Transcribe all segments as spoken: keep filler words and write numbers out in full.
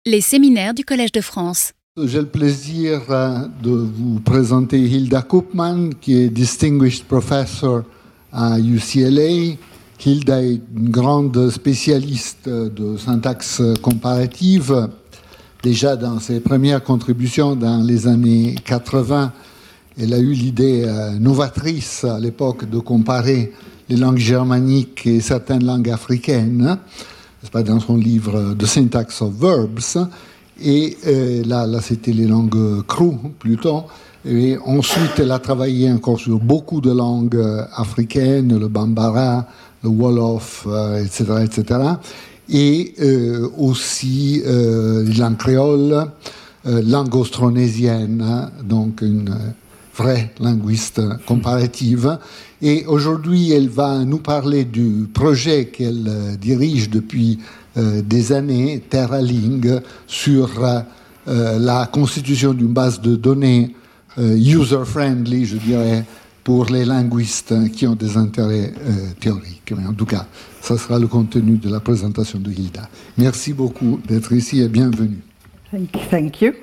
Les séminaires du Collège de France. J'ai le plaisir de vous présenter Hilda Koopman, qui est Distinguished Professor à U C L A. Hilda est une grande spécialiste de syntaxe comparative. Déjà dans ses premières contributions dans les années quatre-vingts, elle a eu l'idée novatrice à l'époque de comparer les langues germaniques et certaines langues africaines, n'est-ce pas, dans son livre The Syntax of Verbs. Et euh, là, là c'était les langues Kru plutôt. Et ensuite, elle a travaillé encore sur beaucoup de langues africaines, le Bambara, le Wolof, euh, et cetera, et cetera. Et euh, aussi euh, les langues créoles, euh, langue austronésienne, hein, donc une vraie linguiste comparative. Et aujourd'hui, elle va nous parler du projet qu'elle euh, dirige depuis euh, des années, TerraLing, sur euh, la constitution d'une base de données euh, user-friendly, je dirais, pour les linguistes qui ont des intérêts euh, théoriques. Mais en tout cas, ça sera le contenu de la présentation de Hilda. Merci beaucoup d'être ici et bienvenue. Thank you. Thank you.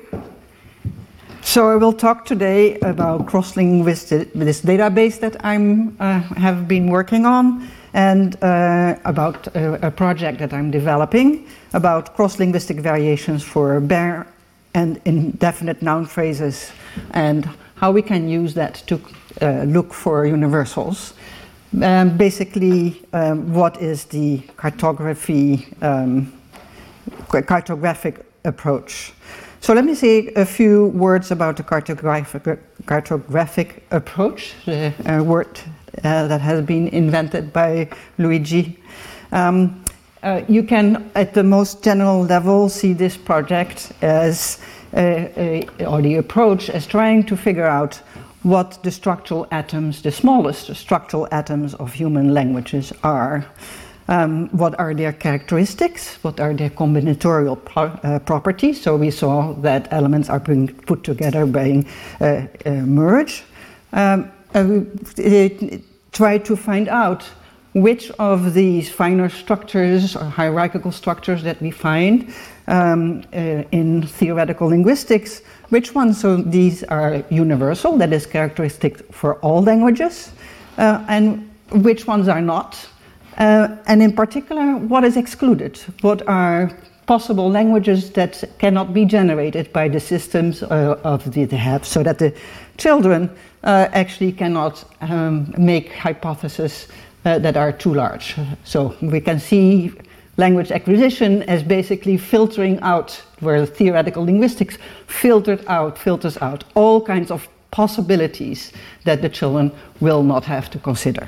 So I will talk today about cross-linguistic, this database that I uh, have been working on, and uh, about a, a project that I'm developing about cross-linguistic variations for bare and indefinite noun phrases, and how we can use that to uh, look for universals. Um, basically, um, what is the cartography, um, cartographic approach? So let me say a few words about the cartographic, cartographic approach, the uh, word uh, that has been invented by Luigi. Um, uh, you can, at the most general level, see this project as, a, a, or the approach as trying to figure out what the structural atoms, the smallest structural atoms of human languages are. Um, what are their characteristics? What are their combinatorial pro uh, properties? So we saw that elements are being put together, being uh, uh, merged. Um, uh, we try to find out which of these finer structures or hierarchical structures that we find um, uh, in theoretical linguistics, which ones of these are universal, that is characteristic for all languages, uh, and which ones are not. Uh, and in particular, what is excluded? What are possible languages that cannot be generated by the systems uh, of the, they have, so that the children uh, actually cannot um, make hypotheses uh, that are too large. So we can see language acquisition as basically filtering out, where theoretical linguistics filtered out, filters out all kinds of possibilities that the children will not have to consider.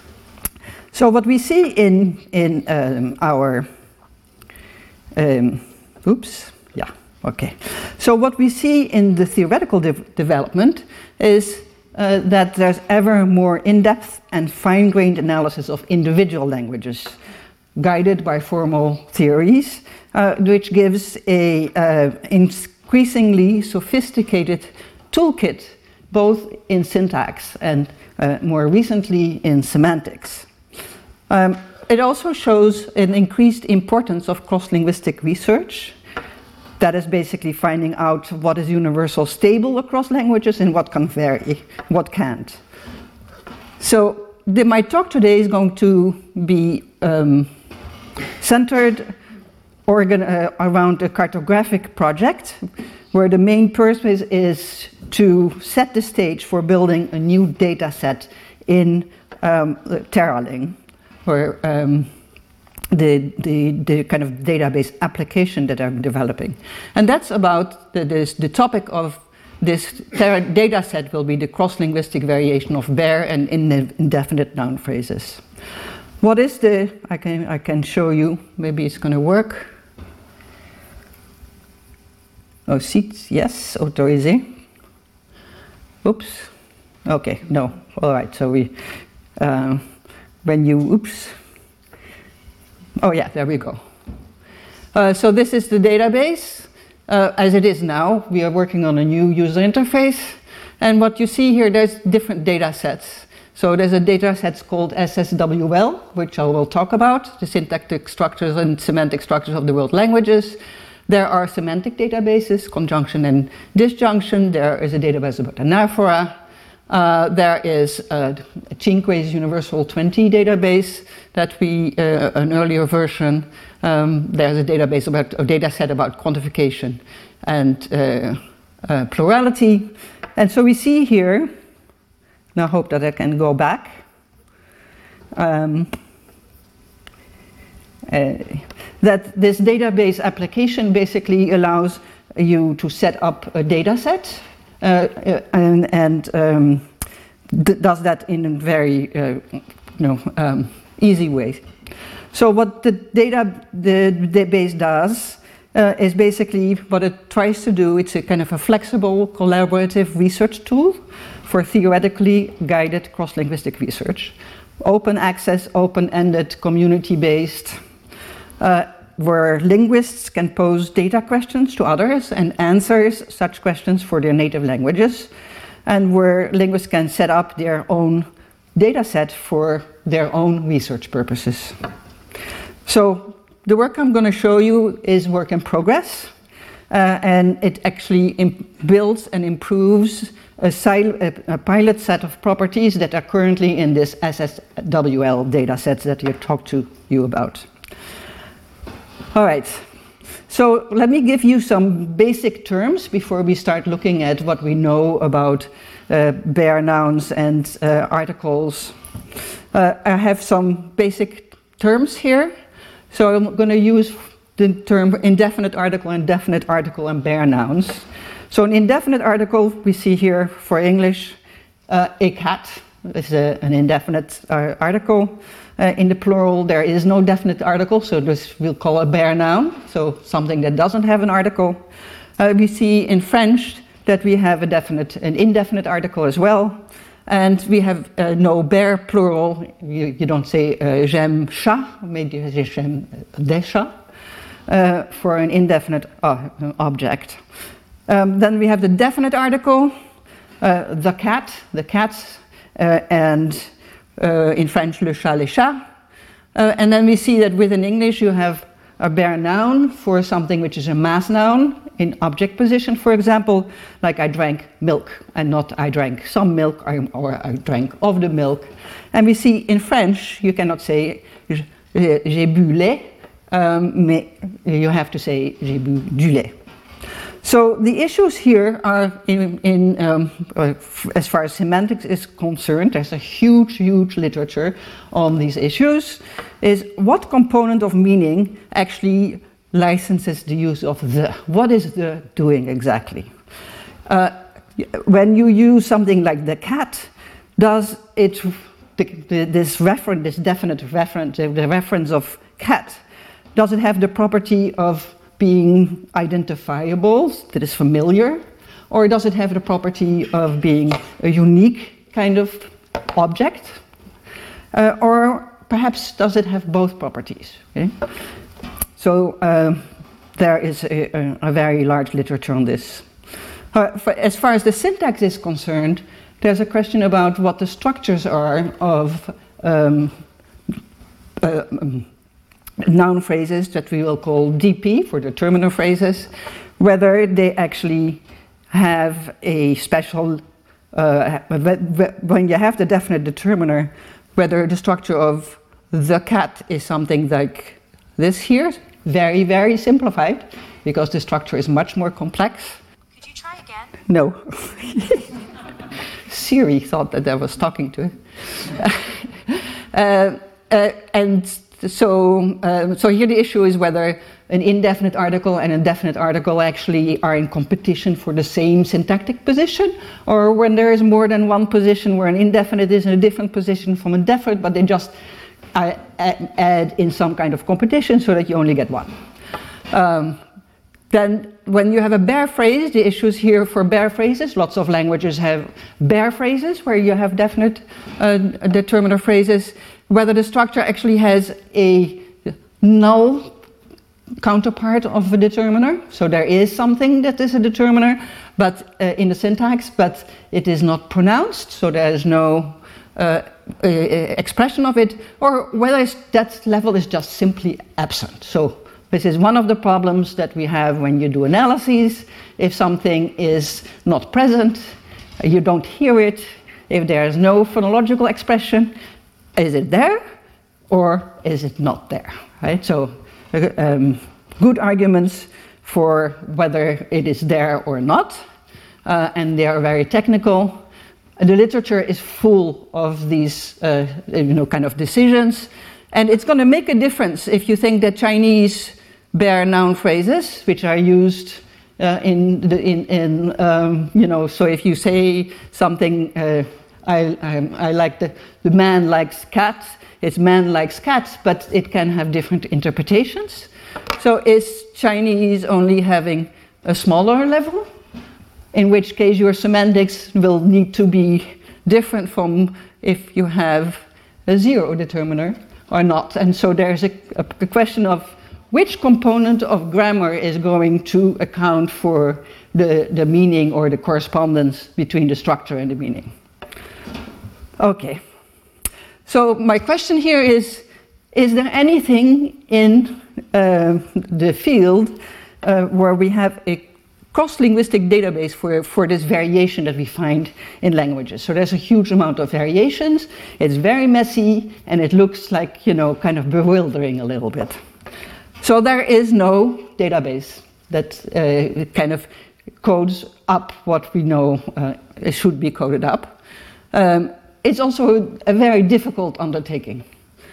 So what we see in, in um, our, um, oops, yeah, okay. So what we see in the theoretical de development is uh, that there's ever more in-depth and fine-grained analysis of individual languages, guided by formal theories, uh, which gives a uh, increasingly sophisticated toolkit, both in syntax and uh, more recently in semantics. Um, it also shows an increased importance of cross-linguistic research. That is basically finding out what is universal stable across languages and what can vary, what can't. So the, my talk today is going to be um, centered organ, uh, around a cartographic project, where the main purpose is to set the stage for building a new data set in um, TerraLing. Or um, the, the, the kind of database application that I'm developing. And that's about the, this, the topic of this data set will be the cross-linguistic variation of bare and indefinite noun phrases. What is the, I can, I can show you, maybe it's going to work. Oh, seats, yes, autorisé. Oops, okay, no, all right, so we, uh, when you, oops, oh yeah, there we go. Uh, so this is the database. Uh, as it is now, we are working on a new user interface. And what you see here, there's different data sets. So there's a data set called S S W L, which I will talk about, the syntactic structures and semantic structures of the world languages. There are semantic databases, conjunction and disjunction. There is a database about anaphora. Uh, there is uh, Cinque's Universal twenty database that we, uh, an earlier version. Um, there's a database about, a data set about quantification and uh, uh, plurality. And so we see here, now I hope that I can go back. Um, uh, that this database application basically allows you to set up a data set uh, and, and um, d does that in a very uh, you know, um, easy way. So what the data the database does uh, is basically what it tries to do. It's a kind of a flexible collaborative research tool for theoretically guided cross-linguistic research. Open access, open-ended, community-based, uh, where linguists can pose data questions to others and answer such questions for their native languages, and where linguists can set up their own data set for their own research purposes. So the work I'm going to show you is work in progress, uh, and it actually builds and improves a, a, a pilot set of properties that are currently in this S S W L data sets that I talked to you about. All right, so let me give you some basic terms before we start looking at what we know about uh, bare nouns and uh, articles. Uh, I have some basic terms here. So I'm going to use the term indefinite article, indefinite article, and bare nouns. So an indefinite article we see here for English, uh, ik had is a, an indefinite uh, article. Uh, in the plural, there is no definite article, so this we'll call a bare noun, so something that doesn't have an article. Uh, we see in French that we have a definite, an indefinite article as well. And we have uh, no bare plural. You, you don't say uh, j'aime chat, maybe you say j'aime des chats uh, for an indefinite uh, object. Um, then we have the definite article, uh, the cat, the cats, uh, and uh, in French le chat, les chats. Uh, and then we see that within English you have a bare noun for something which is a mass noun in object position, for example, like I drank milk, and not I drank some milk or, or I drank of the milk. And we see in French you cannot say j'ai bu lait, um, mais you have to say j'ai bu du lait. So the issues here are, in, in um, uh, as far as semantics is concerned, there's a huge, huge literature on these issues, is what component of meaning actually licenses the use of the. What is the doing exactly? Uh, when you use something like the cat, does it, the, the, this reference, this definite reference, the reference of cat, does it have the property of being identifiable, that is familiar, or does it have the property of being a unique kind of object? Uh, or perhaps does it have both properties? Okay? So uh, there is a, a, a very large literature on this. Uh, for, as far as the syntax is concerned, there's a question about what the structures are of um, uh, um, noun phrases that we will call D P for determiner phrases, whether they actually have a special, uh, when you have the definite determiner, whether the structure of the cat is something like this here, very, very simplified, because the structure is much more complex. Could you try again? No. Siri thought that I was talking to it. uh, uh, and So, um, so here the issue is whether an indefinite article and a definite article actually are in competition for the same syntactic position, or when there is more than one position where an indefinite is in a different position from a definite, but they just uh, add in some kind of competition so that you only get one. Um, then when you have a bare phrase, the issues here for bare phrases, lots of languages have bare phrases where you have definite uh, determiner phrases, whether the structure actually has a null counterpart of a determiner. So there is something that is a determiner, but uh, in the syntax, but it is not pronounced, so there is no uh, uh, expression of it, or whether that level is just simply absent. So This is one of the problems that we have when you do analyses. If something is not present, you don't hear it. If there is no phonological expression, is it there or is it not there? Right? So, um, good arguments for whether it is there or not, uh, and they are very technical. The literature is full of these, uh, you know, kind of decisions, and it's going to make a difference if you think that Chinese bare noun phrases, which are used uh, in, the, in, in um, you know, so if you say something, uh, I, I, I like the, the man likes cats, it's man likes cats, but it can have different interpretations. So is Chinese only having a smaller level? In which case your semantics will need to be different from if you have a zero determiner or not. And so there's a, a question of which component of grammar is going to account for the, the meaning or the correspondence between the structure and the meaning. Okay. So my question here is, is there anything in uh, the field uh, where we have a cross-linguistic database for, for this variation that we find in languages? So there's a huge amount of variations, it's very messy, and it looks like, you know, kind of bewildering a little bit. So there is no database that uh, kind of codes up what we know uh, should be coded up. Um, it's also a very difficult undertaking.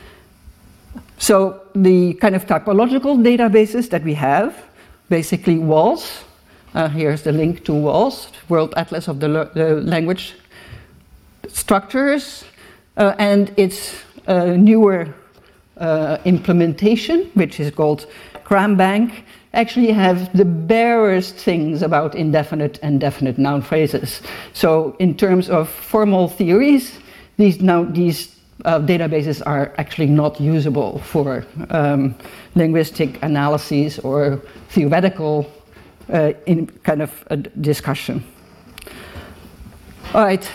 So the kind of typological databases that we have, basically W A L S, Uh, here's the link to W A L S, World Atlas of the, the Language Structures, uh, and its uh, newer uh, implementation, which is called CramBank, actually have the barest things about indefinite and definite noun phrases. So in terms of formal theories, these, now, these uh, databases are actually not usable for um, linguistic analyses or theoretical Uh, in kind of a discussion. All right,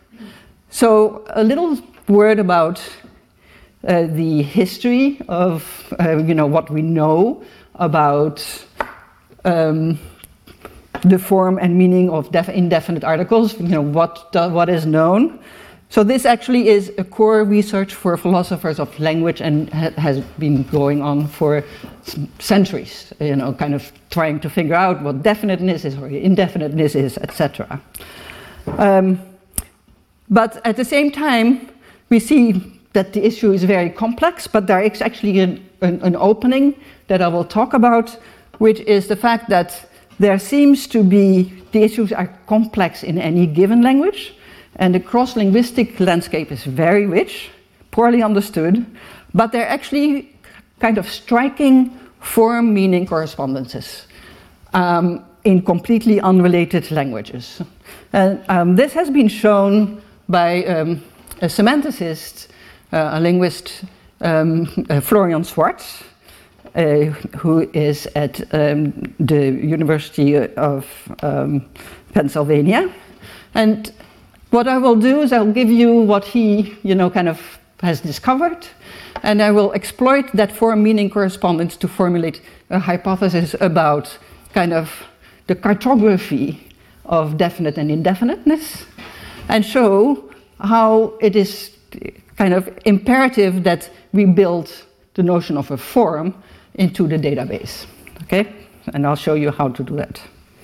so a little word about uh, the history of, uh, you know, what we know about um, the form and meaning of def indefinite articles, you know, what, do, what is known. So this actually is a core research for philosophers of language and ha has been going on for centuries, you know, kind of trying to figure out what definiteness is or indefiniteness is, et cetera. Um, but at the same time, we see that the issue is very complex, but there is actually an, an, an opening that I will talk about, which is the fact that there seems to be, the issues are complex in any given language, and the cross-linguistic landscape is very rich, poorly understood, but they're actually kind of striking form-meaning correspondences um, in completely unrelated languages. And um, this has been shown by um, a semanticist, uh, a linguist, um, uh, Florian Schwartz, uh, who is at um, the University of um, Pennsylvania. And what I will do is I'll give you what he, you know, kind of has discovered, and I will exploit that form-meaning correspondence to formulate a hypothesis about kind of the cartography of definite and indefiniteness, and show how it is kind of imperative that we build the notion of a form into the database. Okay? And I'll show you how to do that.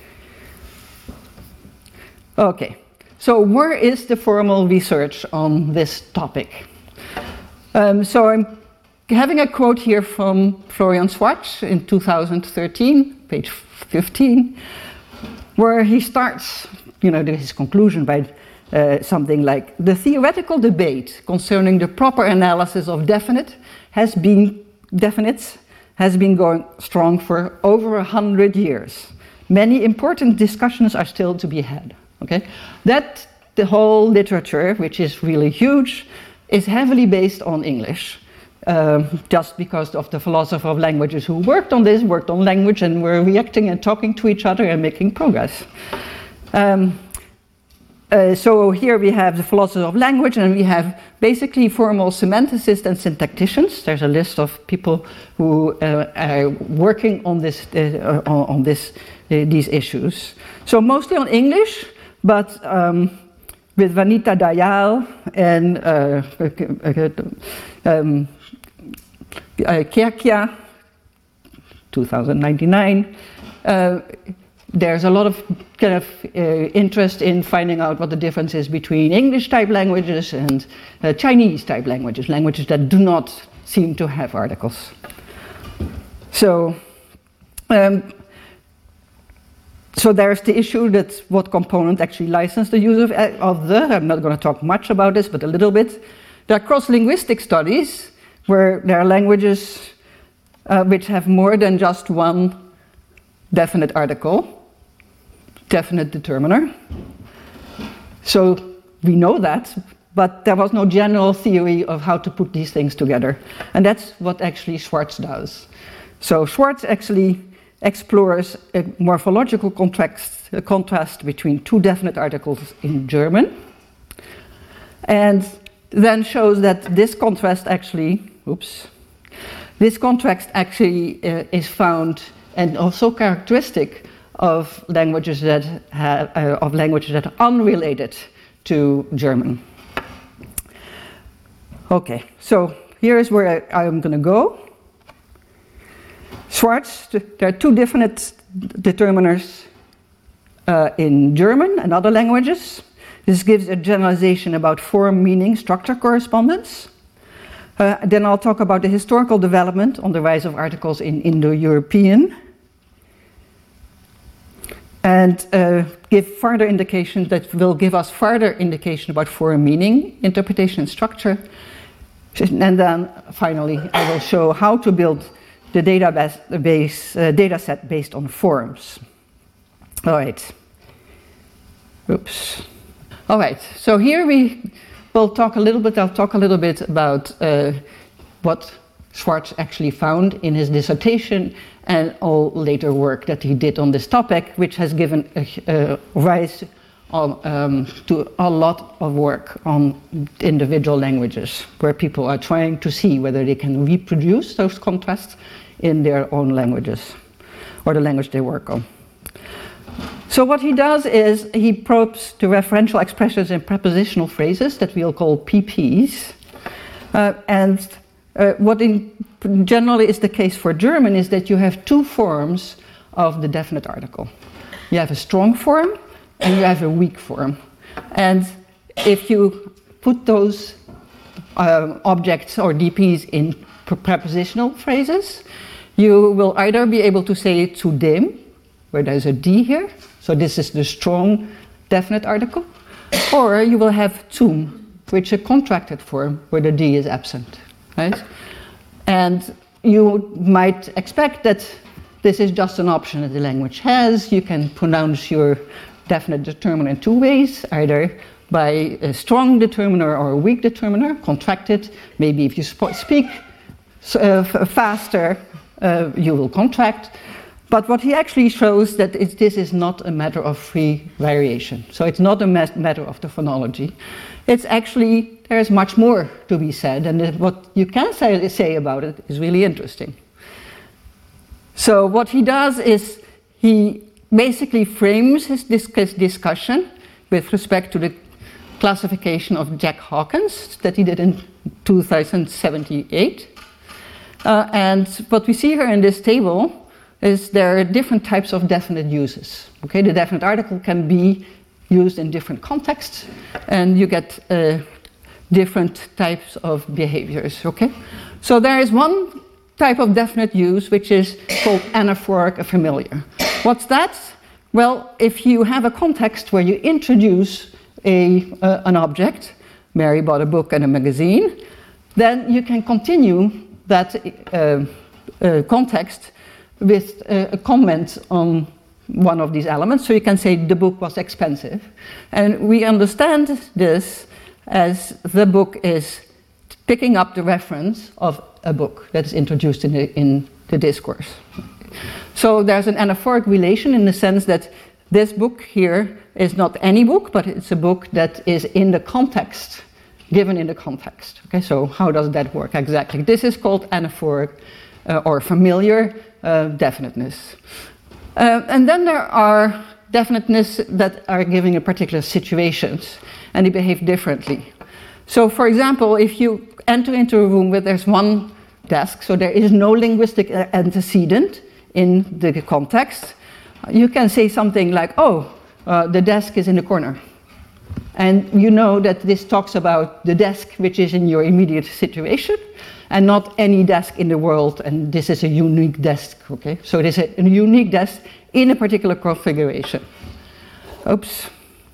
Okay. So where is the formal research on this topic? Um, so I'm having a quote here from Florian Schwartz in two thousand thirteen, page fifteen, where he starts, you know, his conclusion by uh, something like, the theoretical debate concerning the proper analysis of definite has been, definites has been going strong for over a hundred years. Many important discussions are still to be had. Okay, that the whole literature, which is really huge, is heavily based on English, um, just because of the philosopher of languages who worked on this, worked on language, and were reacting and talking to each other and making progress. Um, uh, so here we have the philosophers of language, and we have basically formal semanticists and syntacticians. There's a list of people who uh, are working on this, uh, on, on this, uh, these issues. So mostly on English, but um, with Vanita Dayal and uh, um, uh, Kierkia, two thousand ninety-nine. Uh, there's a lot of kind of uh, interest in finding out what the difference is between English type languages and uh, Chinese type languages, languages that do not seem to have articles. So, um, so there's the issue that what component actually licensed the use of, of the, I'm not going to talk much about this, but a little bit. There are cross-linguistic studies where there are languages uh, which have more than just one definite article, definite determiner. So we know that, but there was no general theory of how to put these things together. And that's what actually Schwartz does. So Schwartz actually explores a morphological contrast, a contrast between two definite articles in German, and then shows that this contrast actually, oops, this contrast actually uh, is found and also characteristic of languages that have, uh, of languages that are unrelated to German. Okay, so here is where I, I'm going to go. Schwartz, there are two different determiners uh, in German and other languages. This gives a generalization about form, meaning, structure correspondence. Uh, then I'll talk about the historical development on the rise of articles in Indo-European, and uh, give further indications that will give us further indication about form, meaning, interpretation, and structure. And then finally, I will show how to build the database, uh, data set based on forms. All right. Oops. All right. So here we will talk a little bit. I'll talk a little bit about uh, what Schwartz actually found in his dissertation and all later work that he did on this topic, which has given a, a rise on, um, to a lot of work on individual languages, where people are trying to see whether they can reproduce those contrasts in their own languages, or the language they work on. So what he does is he probes the referential expressions in prepositional phrases that we'll call P Ps. Uh, and uh, what in generally is the case for German is that you have two forms of the definite article. You have a strong form and you have a weak form. And if you put those uh, objects or D Ps in prepositional phrases, you will either be able to say to dem, where there's a D here, so this is the strong definite article, or you will have zum, which is a contracted form where the D is absent, right? And you might expect that this is just an option that the language has. You can pronounce your definite determiner in two ways, either by a strong determiner or a weak determiner, contracted. Maybe if you sp- speak uh, f- faster, uh, you will contract. But what he actually shows that it, this is not a matter of free variation. So it's not a ma- matter of the phonology. It's actually, there's much more to be said, and what you can say, say about it is really interesting. So what he does is he basically frames his discuss- discussion with respect to the classification of Jack Hawkins that he did in two thousand seventy-eight. Uh, and what we see here in this table is there are different types of definite uses. Okay, the definite article can be used in different contexts, and you get uh, different types of behaviors. Okay, so there is one type of definite use which is called anaphoric familiar. What's that? Well, if you have a context where you introduce a uh, an object, Mary bought a book and a magazine, then you can continue that uh, uh, context with uh, a comment on one of these elements. So you can say the book was expensive. And we understand this as the book is picking up the reference of a book that is introduced in the, in the discourse. So there's an anaphoric relation in the sense that this book here is not any book, but it's a book that is in the context, given in the context. Okay, so how does that work exactly? This is called anaphoric uh, or familiar uh, definiteness. Uh, and then there are definiteness that are given in particular situations, and they behave differently. So, for example, if you enter into a room where there's one desk, so there is no linguistic antecedent in the context, you can say something like, oh, uh, the desk is in the corner. And you know that this talks about the desk which is in your immediate situation, and not any desk in the world, and this is a unique desk, okay? So it is a, a unique desk in a particular configuration. Oops.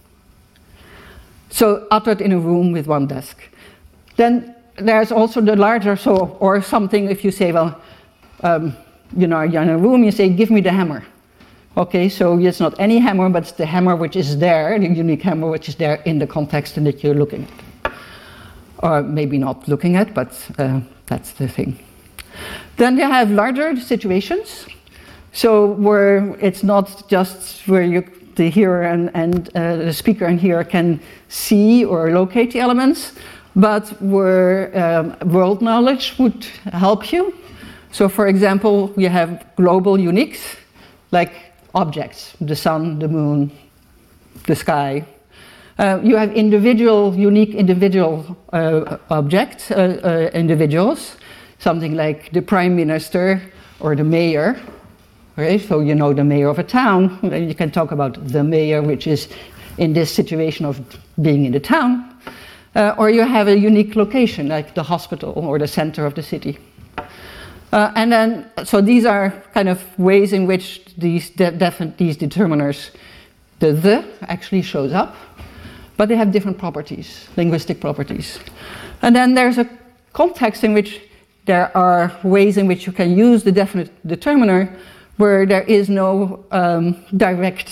So uttered in a room with one desk. Then there's also the larger, so, or something if you say, well, um, you know, you're in a room, you say, give me the hammer. Okay, so it's not any hammer, but it's the hammer which is there, the unique hammer which is there in the context and that you're looking at. Or maybe not looking at, but uh, that's the thing. Then you have larger situations. So where it's not just where you, the hearer and, and uh, the speaker and hearer can see or locate the elements, but where um, world knowledge would help you. So for example, you have global uniques, like objects, the sun, the moon, the sky. Uh, you have individual, unique individual uh, objects, uh, uh, individuals, something like the prime minister or the mayor. Okay, so you know the mayor of a town, you can talk about the mayor, which is in this situation of being in the town. Uh, or you have a unique location, like the hospital or the center of the city. Uh, and then, so these are kind of ways in which these, de these determiners, the the actually shows up, but they have different properties, linguistic properties. And then there's a context in which there are ways in which you can use the definite determiner where there is no um, direct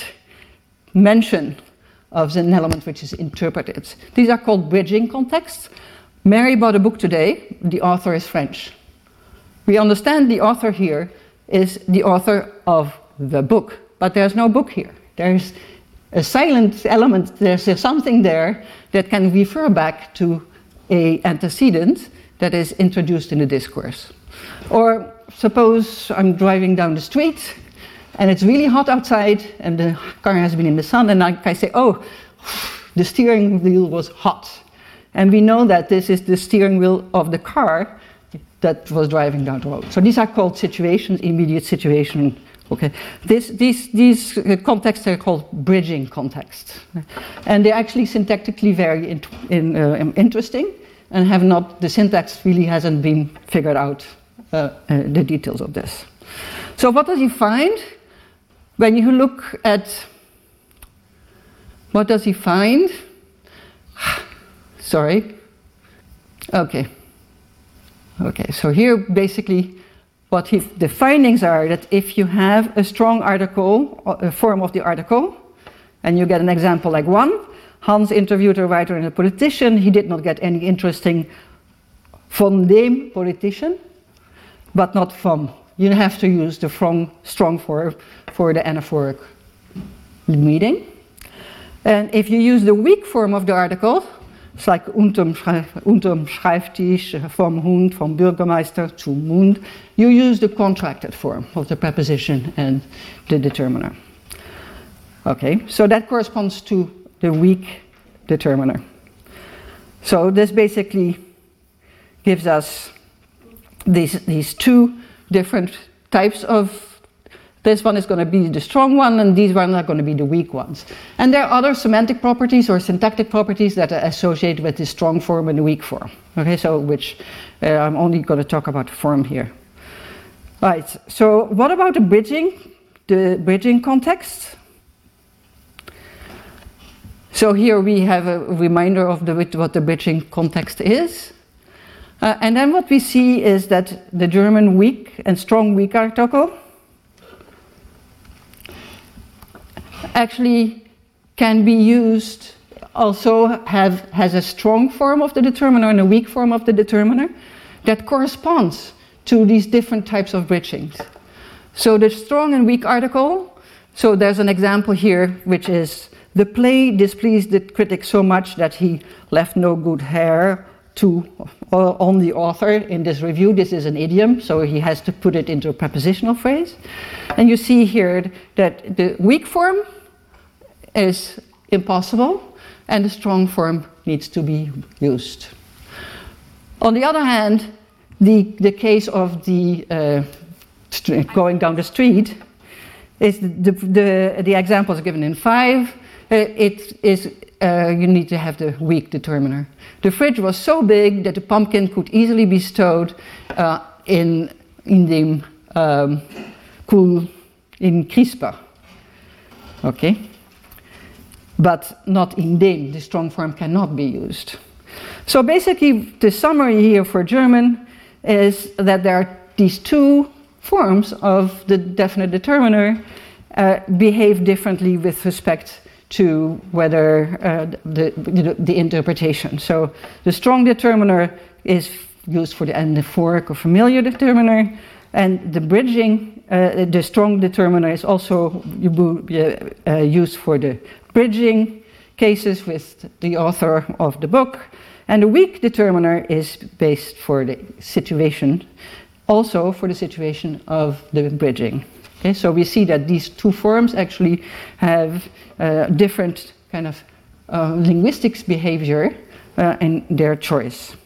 mention of an element which is interpreted. These are called bridging contexts. Mary bought a book today, the author is French. We understand the author here is the author of the book, but there's no book here. There's a silent element, there's something there that can refer back to an antecedent that is introduced in the discourse. Or suppose I'm driving down the street and it's really hot outside and the car has been in the sun, and I, I say, oh, the steering wheel was hot. And we know that this is the steering wheel of the car that was driving down the road. So these are called situations, immediate situation. Okay, this, these, these contexts are called bridging contexts. And they're actually syntactically very in, in, uh, interesting, and have not, the syntax really hasn't been figured out, uh, uh, the details of this. So what does he find? When you look at, what does he find? Sorry. Okay. Okay, so here basically what he, the findings are that if you have a strong article, a form of the article, and you get an example like one, Hans interviewed a writer and a politician, he did not get any interesting von dem politician, but not from. You have to use the from strong form for the anaphoric meaning. And if you use the weak form of the article, it's like unterm, unterm Schreibtisch, vom Hund, vom Bürgermeister, zum Mund. You use the contracted form of the preposition and the determiner. Okay, so that corresponds to the weak determiner. So this basically gives us these, these two different types of. This one is going to be the strong one, and these ones are going to be the weak ones. And there are other semantic properties or syntactic properties that are associated with the strong form and the weak form. Okay, so which uh, I'm only going to talk about form here. Right. So what about the bridging, the bridging context? So here we have a reminder of the, what the bridging context is. Uh, and then what we see is that the German weak and strong weak article actually can be used, also have, has a strong form of the determiner and a weak form of the determiner that corresponds to these different types of bridgings. So the strong and weak article, So there's an example here, which is, the play displeased the critic so much that he left no good hair to, uh, on the author in this review. This is an idiom, so he has to put it into a prepositional phrase. And you see here that the weak form is impossible and the strong form needs to be used. On the other hand, the, the case of the uh, going down the street is the, the, the, the examples given in five. Uh, it is, uh, you need to have the weak determiner. The fridge was so big that the pumpkin could easily be stowed uh, in, in the um, cool, in crispa. Okay? But not in dem, the strong form cannot be used. So basically, the summary here for German is that there are these two forms of the definite determiner uh, behave differently with respect to whether uh, the, the, the interpretation. So the strong determiner is used for the anaphoric or familiar determiner, and the bridging, uh, the strong determiner is also uh, uh, used for the bridging cases with the author of the book, and the weak determiner is based for the situation, also for the situation of the bridging. Okay, so we see that these two forms actually have uh, different kind of uh, linguistics behavior uh, in their choice.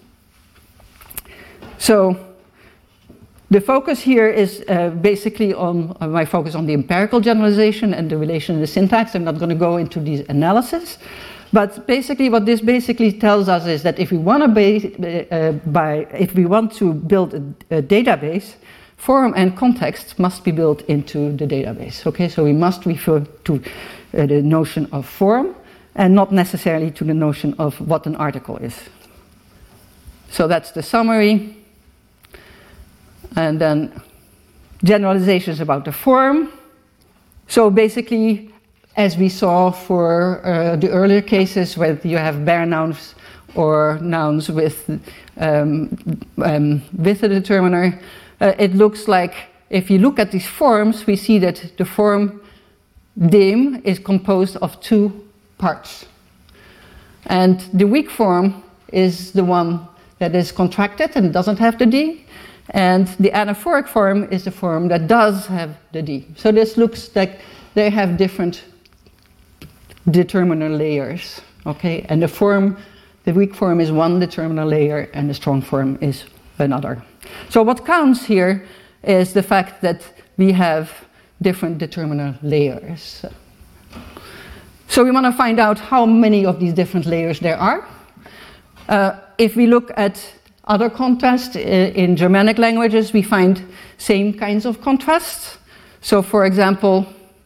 So the focus here is uh, basically on uh, my focus on the empirical generalization and the relation in the syntax. I'm not going to go into these analysis, but basically what this basically tells us is that if we want to base, uh, by if we want to build a, a database, form and context must be built into the database. Okay, so we must refer to uh, the notion of form and not necessarily to the notion of what an article is. So that's the summary. And then generalizations about the form. So basically, as we saw for uh, the earlier cases where you have bare nouns or nouns with, um, um, with a determiner, uh, it looks like if you look at these forms, we see that the form dem is composed of two parts. And the weak form is the one that is contracted and doesn't have the D. And the anaphoric form is the form that does have the D. So this looks like they have different determiner layers, okay? And the form, the weak form is one determiner layer and the strong form is another. So what counts here is the fact that we have different determiner layers. So we want to find out how many of these different layers there are. Uh, if we look at other contrasts in Germanic languages, we find same kinds of contrasts. So for example,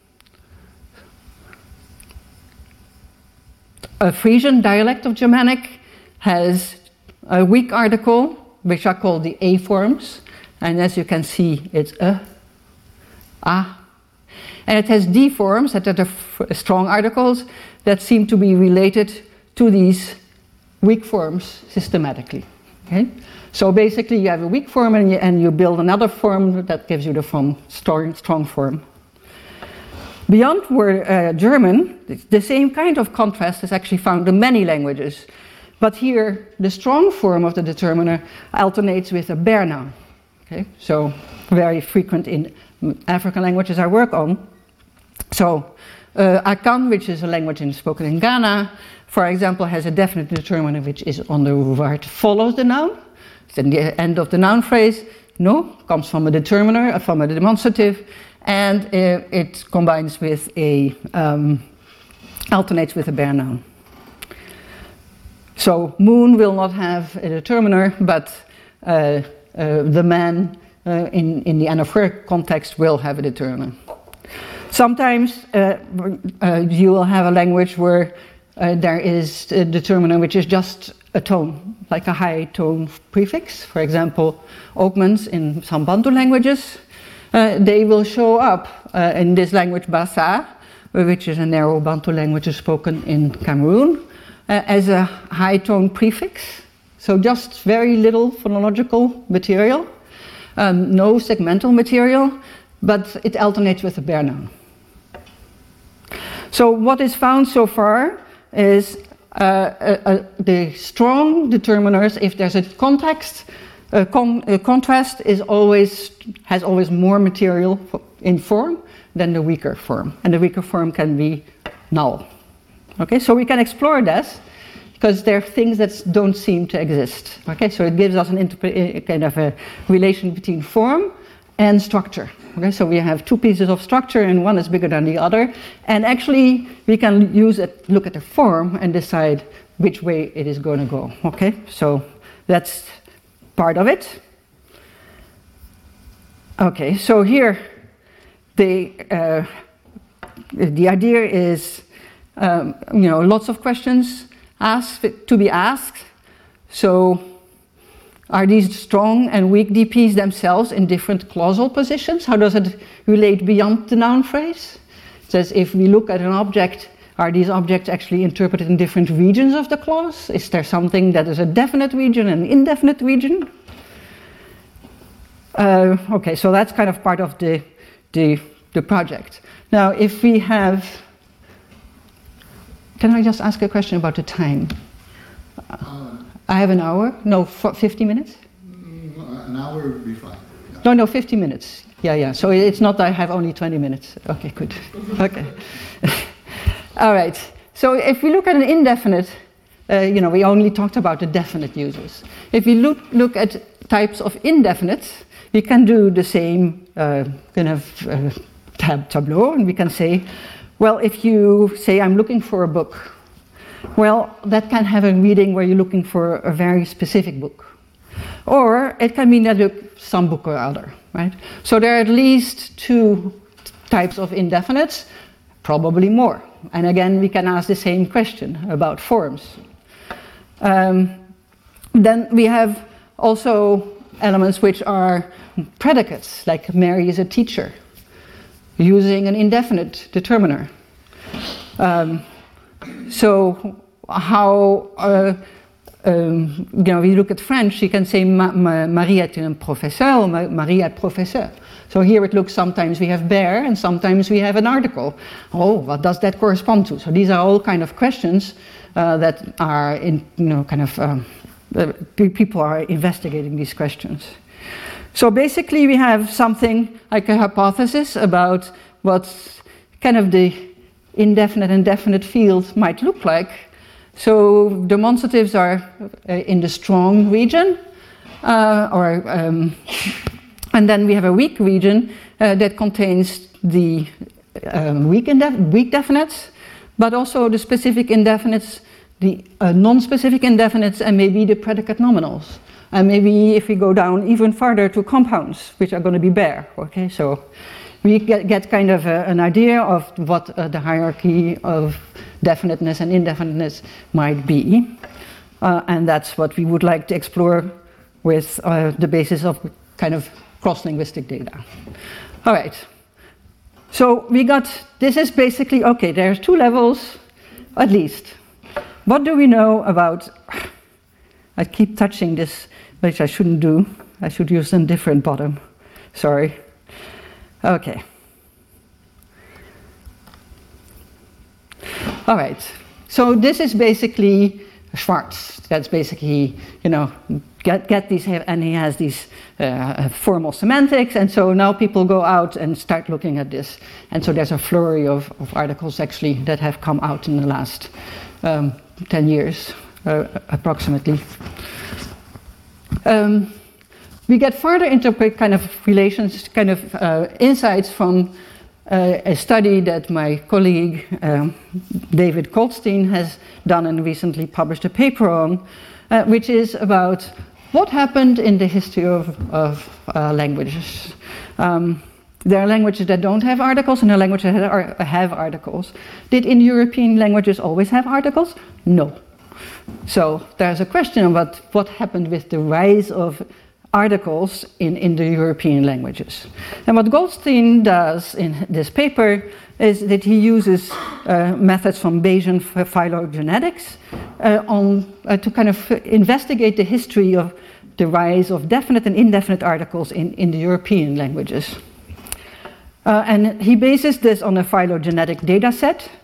a Frisian dialect of Germanic has a weak article, which are called the A forms. And as you can see, it's a, a. And it has D forms, that are the strong articles, that seem to be related to these weak forms systematically. Okay? So basically you have a weak form and you, and you build another form that gives you the form, strong, strong form. Beyond word, uh, German, the same kind of contrast is actually found in many languages. But here, the strong form of the determiner alternates with a bare noun. Okay? So very frequent in African languages I work on. So uh, Akan, which is a language in, spoken in Ghana, for example, has a definite determiner which is on the word follows the noun. It's in the end of the noun phrase. No comes from a determiner, from a demonstrative, and uh, it combines with a, um, alternates with a bare noun. So moon will not have a determiner, but uh, uh, the man uh, in, in the anaphoric context will have a determiner. Sometimes uh, uh, you will have a language where Uh, there is a determiner which is just a tone, like a high tone prefix. For example, augments in some Bantu languages, uh, they will show up uh, in this language Bassa, which is a narrow Bantu language spoken in Cameroon, uh, as a high tone prefix. So just very little phonological material, um, no segmental material, but it alternates with a bare noun. So what is found so far is uh, uh, uh, the strong determiners, if there's a context, a, con a contrast is always, has always more material in form than the weaker form. And the weaker form can be null. Okay, so we can explore this because there are things that don't seem to exist. Okay, so it gives us an kind of a relation between form and structure. Okay, so we have two pieces of structure and one is bigger than the other. And actually we can use it, look at the form and decide which way it is going to go. Okay, so that's part of it. Okay, so here the, uh, the idea is, um, you know, lots of questions asked to be asked. So are these strong and weak D Ps themselves in different clausal positions? How does it relate beyond the noun phrase? It says if we look at an object, are these objects actually interpreted in different regions of the clause? Is there something that is a definite region and an indefinite region? Uh, okay, so that's kind of part of the, the, the project. Now, if we have, can I just ask a question about the time? Uh, I have an hour? No, fifty minutes? An hour would be fine. Yeah. No, no, fifty minutes. Yeah, yeah. So it's not that I have only twenty minutes. Okay, good. Okay. All right. So if we look at an indefinite, uh, you know, we only talked about the definite uses. If we look, look at types of indefinite, we can do the same uh, kind of uh, tab tableau, and we can say, well, if you say I'm looking for a book, well, that can have a meaning where you're looking for a very specific book. Or it can mean that you look some book or other, right? So there are at least two types of indefinites, probably more. And again, we can ask the same question about forms. Um, then we have also elements which are predicates, like Mary is a teacher, using an indefinite determiner. Um, So how, uh, um, you know, we look at French, you can say ma ma Marie est un professeur, or ma Marie est professeur. So here it looks sometimes we have bear and sometimes we have an article. Oh, what does that correspond to? So these are all kind of questions uh, that are in, you know, kind of, um, uh, people are investigating these questions. So basically we have something like a hypothesis about what kind of the indefinite and definite field might look like. So demonstratives are uh, in the strong region, uh, or um, and then we have a weak region uh, that contains the um, weak, weak definites, but also the specific indefinites, the uh, non-specific indefinites, and maybe the predicate nominals. And maybe if we go down even farther to compounds, which are going to be bare. Okay, so we get, get kind of a, an idea of what uh, the hierarchy of definiteness and indefiniteness might be. Uh, and that's what we would like to explore with uh, the basis of kind of cross-linguistic data. All right. So we got, this is basically, okay, there's two levels, at least. What do we know about, I keep touching this, which I shouldn't do. I should use a different bottom. Sorry. Okay. All right. So this is basically Schwartz. That's basically, you know, get get these, and he has these uh, formal semantics, and so now people go out and start looking at this, and so there's a flurry of, of articles actually that have come out in the last um, ten years, uh, approximately. Um, We get further into kind of relations, kind of uh, insights from uh, a study that my colleague um, David Goldstein has done and recently published a paper on, uh, which is about what happened in the history of, of uh, languages. Um, there are languages that don't have articles and there are languages that are, have articles. Did Indo-European languages always have articles? No. So there's a question about what happened with the rise of articles in Indo-European languages. And what Goldstein does in this paper is that he uses uh, methods from Bayesian phylogenetics uh, on, uh, to kind of investigate the history of the rise of definite and indefinite articles in Indo-European languages. Uh, and he bases this on a phylogenetic data set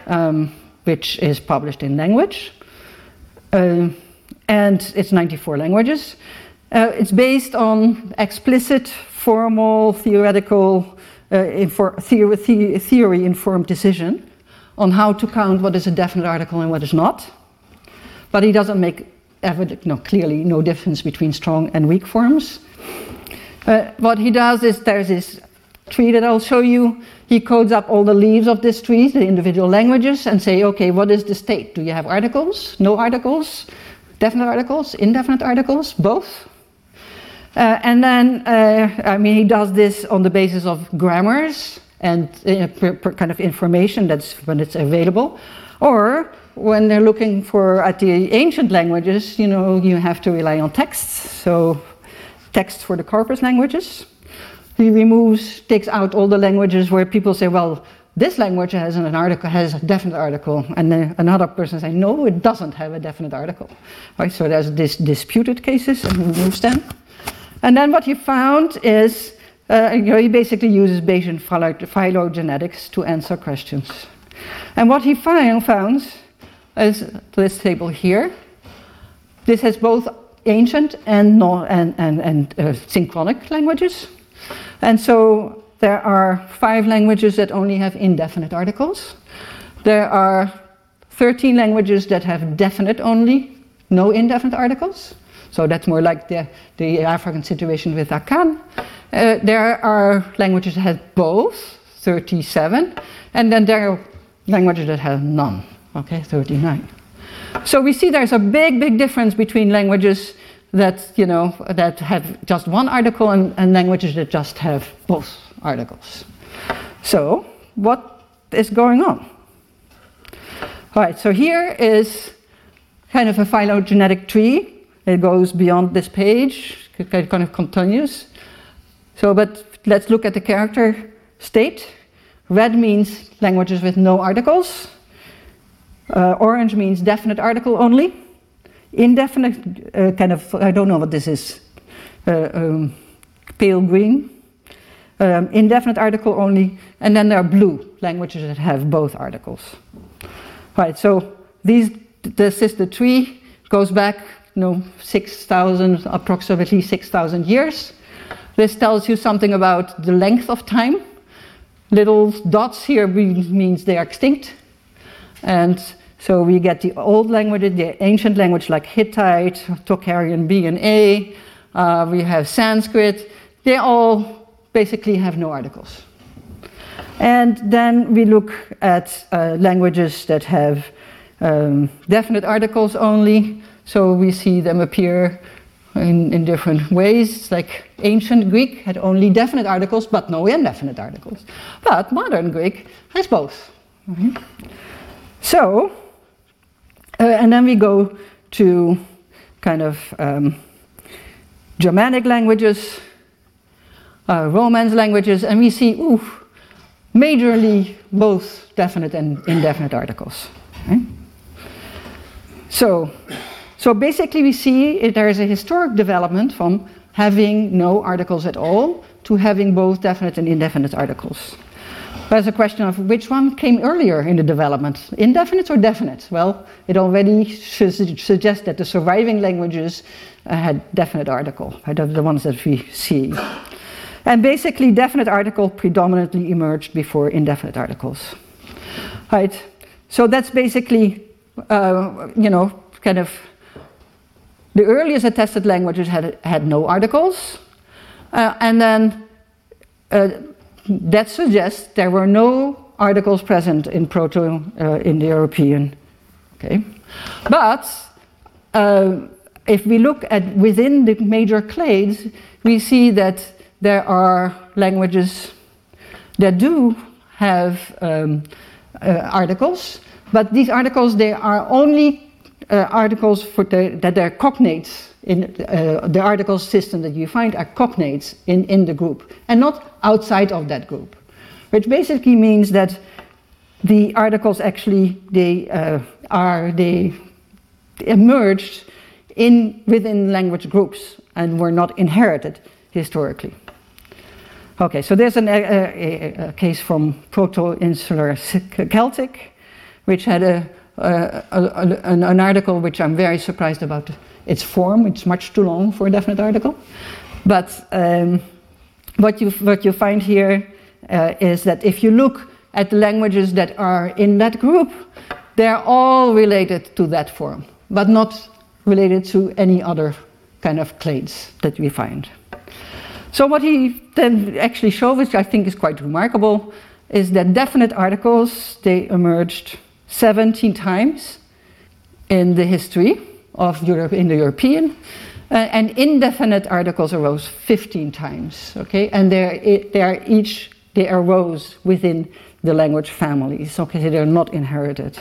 um, which is published in Language. Uh, and it's ninety-four languages. Uh, it's based on explicit, formal, theoretical, uh, theory, theory-informed decision on how to count what is a definite article and what is not. But he doesn't make evident, no, clearly no difference between strong and weak forms. Uh, what he does is there's this tree that I'll show you. He codes up all the leaves of this tree, the individual languages, and say, okay, what is the state? Do you have articles, no articles, definite articles, indefinite articles, both? Uh, and then, uh, I mean, he does this on the basis of grammars and uh, per, per kind of information that's when it's available. Or when they're looking for at the ancient languages, you know, you have to rely on texts. So texts for the corpus languages. He removes, takes out all the languages where people say, well, this language has an article, has a definite article, and then another person says, no, it doesn't have a definite article. Right, so there's this disputed cases, and he removes them. And then what he found is, uh, you know, he basically uses Bayesian philo phylogenetics to answer questions. And what he find, found is this table here. This has both ancient and, no, and, and, and uh, synchronic languages. And so there are five languages that only have indefinite articles. There are thirteen languages that have definite only, no indefinite articles. So that's more like the, the African situation with Akan. Uh, there are languages that have both, thirty-seven, and then there are languages that have none, okay, thirty-nine. So we see there's a big, big difference between languages that, you know, that have just one article and, and languages that just have both articles. So what is going on? All right, so here is kind of a phylogenetic tree. It goes beyond this page, it kind of continues. So, but let's look at the character state. Red means languages with no articles. Uh, orange means definite article only. Indefinite, uh, kind of, I don't know what this is, uh, um, pale green. Um, indefinite article only. And then there are blue, languages that have both articles. Right, so these, this is the tree, goes back, you know, six thousand, approximately six thousand years. This tells you something about the length of time. Little dots here means they are extinct. And so we get the old language, the ancient language like Hittite, Tocharian B and A. Uh, we have Sanskrit. They all basically have no articles. And then we look at uh, languages that have um, definite articles only. So we see them appear in, in different ways. Like ancient Greek had only definite articles, but no indefinite articles. But modern Greek has both. Mm-hmm. So, uh, and then we go to kind of um, Germanic languages, uh, Romance languages, and we see, ooh, majorly both definite and indefinite articles. Okay? So, so basically we see there is a historic development from having no articles at all to having both definite and indefinite articles. There's a question of which one came earlier in the development, indefinite or definite? Well, it already su suggests that the surviving languages uh, had definite article, right? The ones that we see. And basically definite article predominantly emerged before indefinite articles. Right? So that's basically, uh, you know, kind of the earliest attested languages had, had no articles. Uh, and then uh, that suggests there were no articles present in Proto-Indo-European. Uh, okay? But uh, if we look at within the major clades, we see that there are languages that do have um, uh, articles, but these articles, they are only uh, articles for the, that they're cognates. In uh, the article system that you find are cognates in, in the group, and not outside of that group, which basically means that the articles actually, they uh, are, they emerged in, within language groups and were not inherited historically. Okay, so there's an, a, a, a case from Proto-Insular Celtic, which had a, a, a, an, an article which I'm very surprised about its form. It's much too long for a definite article. But um, what, you, what you find here uh, is that if you look at the languages that are in that group, they're all related to that form, but not related to any other kind of clades that we find. So what he then actually showed, which I think is quite remarkable, is that definite articles, they emerged seventeen times in the history of Europe, in the European, uh, and indefinite articles arose fifteen times, okay? And they're, they are each, they arose within the language families, okay? So they're not inherited.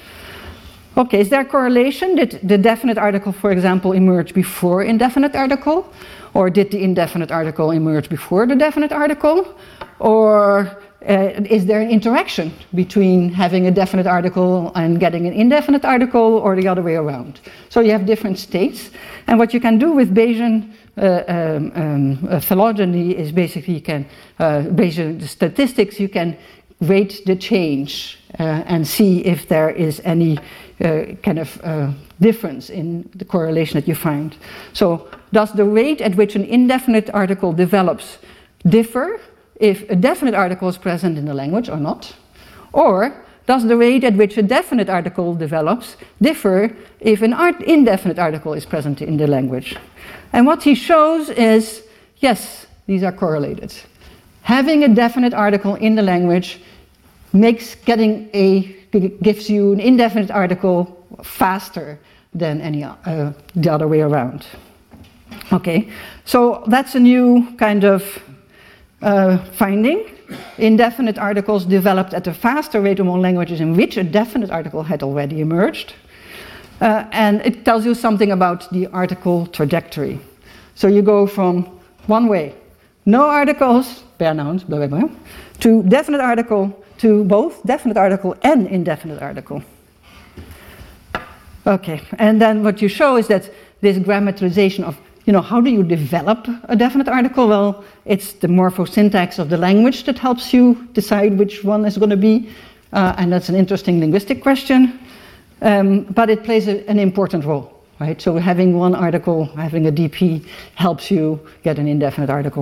Okay, is there a correlation? Did the definite article, for example, emerge before indefinite article? Or did the indefinite article emerge before the definite article? Or uh, is there an interaction between having a definite article and getting an indefinite article, or the other way around? So you have different states. And what you can do with Bayesian uh, um, um, uh, phylogeny is basically you can, uh, Bayesian statistics, you can rate the change uh, and see if there is any uh, kind of uh, difference in the correlation that you find. So does the rate at which an indefinite article develops differ if a definite article is present in the language or not? Or does the rate at which a definite article develops differ if an art indefinite article is present in the language? And what he shows is, yes, these are correlated. Having a definite article in the language makes getting a, gives you an indefinite article faster than any, uh, the other way around. Okay, so that's a new kind of uh, finding. Indefinite articles developed at a faster rate among languages in which a definite article had already emerged. Uh, and it tells you something about the article trajectory. So you go from one way, no articles, bare nouns, blah, blah, blah, to definite article, to both definite article and indefinite article. Okay, and then what you show is that this grammatization of, you know, how do you develop a definite article? Well, it's the morphosyntax of the language that helps you decide which one is going to be, uh, and that's an interesting linguistic question, um, but it plays a, an important role, right? So having one article, having a D P, helps you get an indefinite article.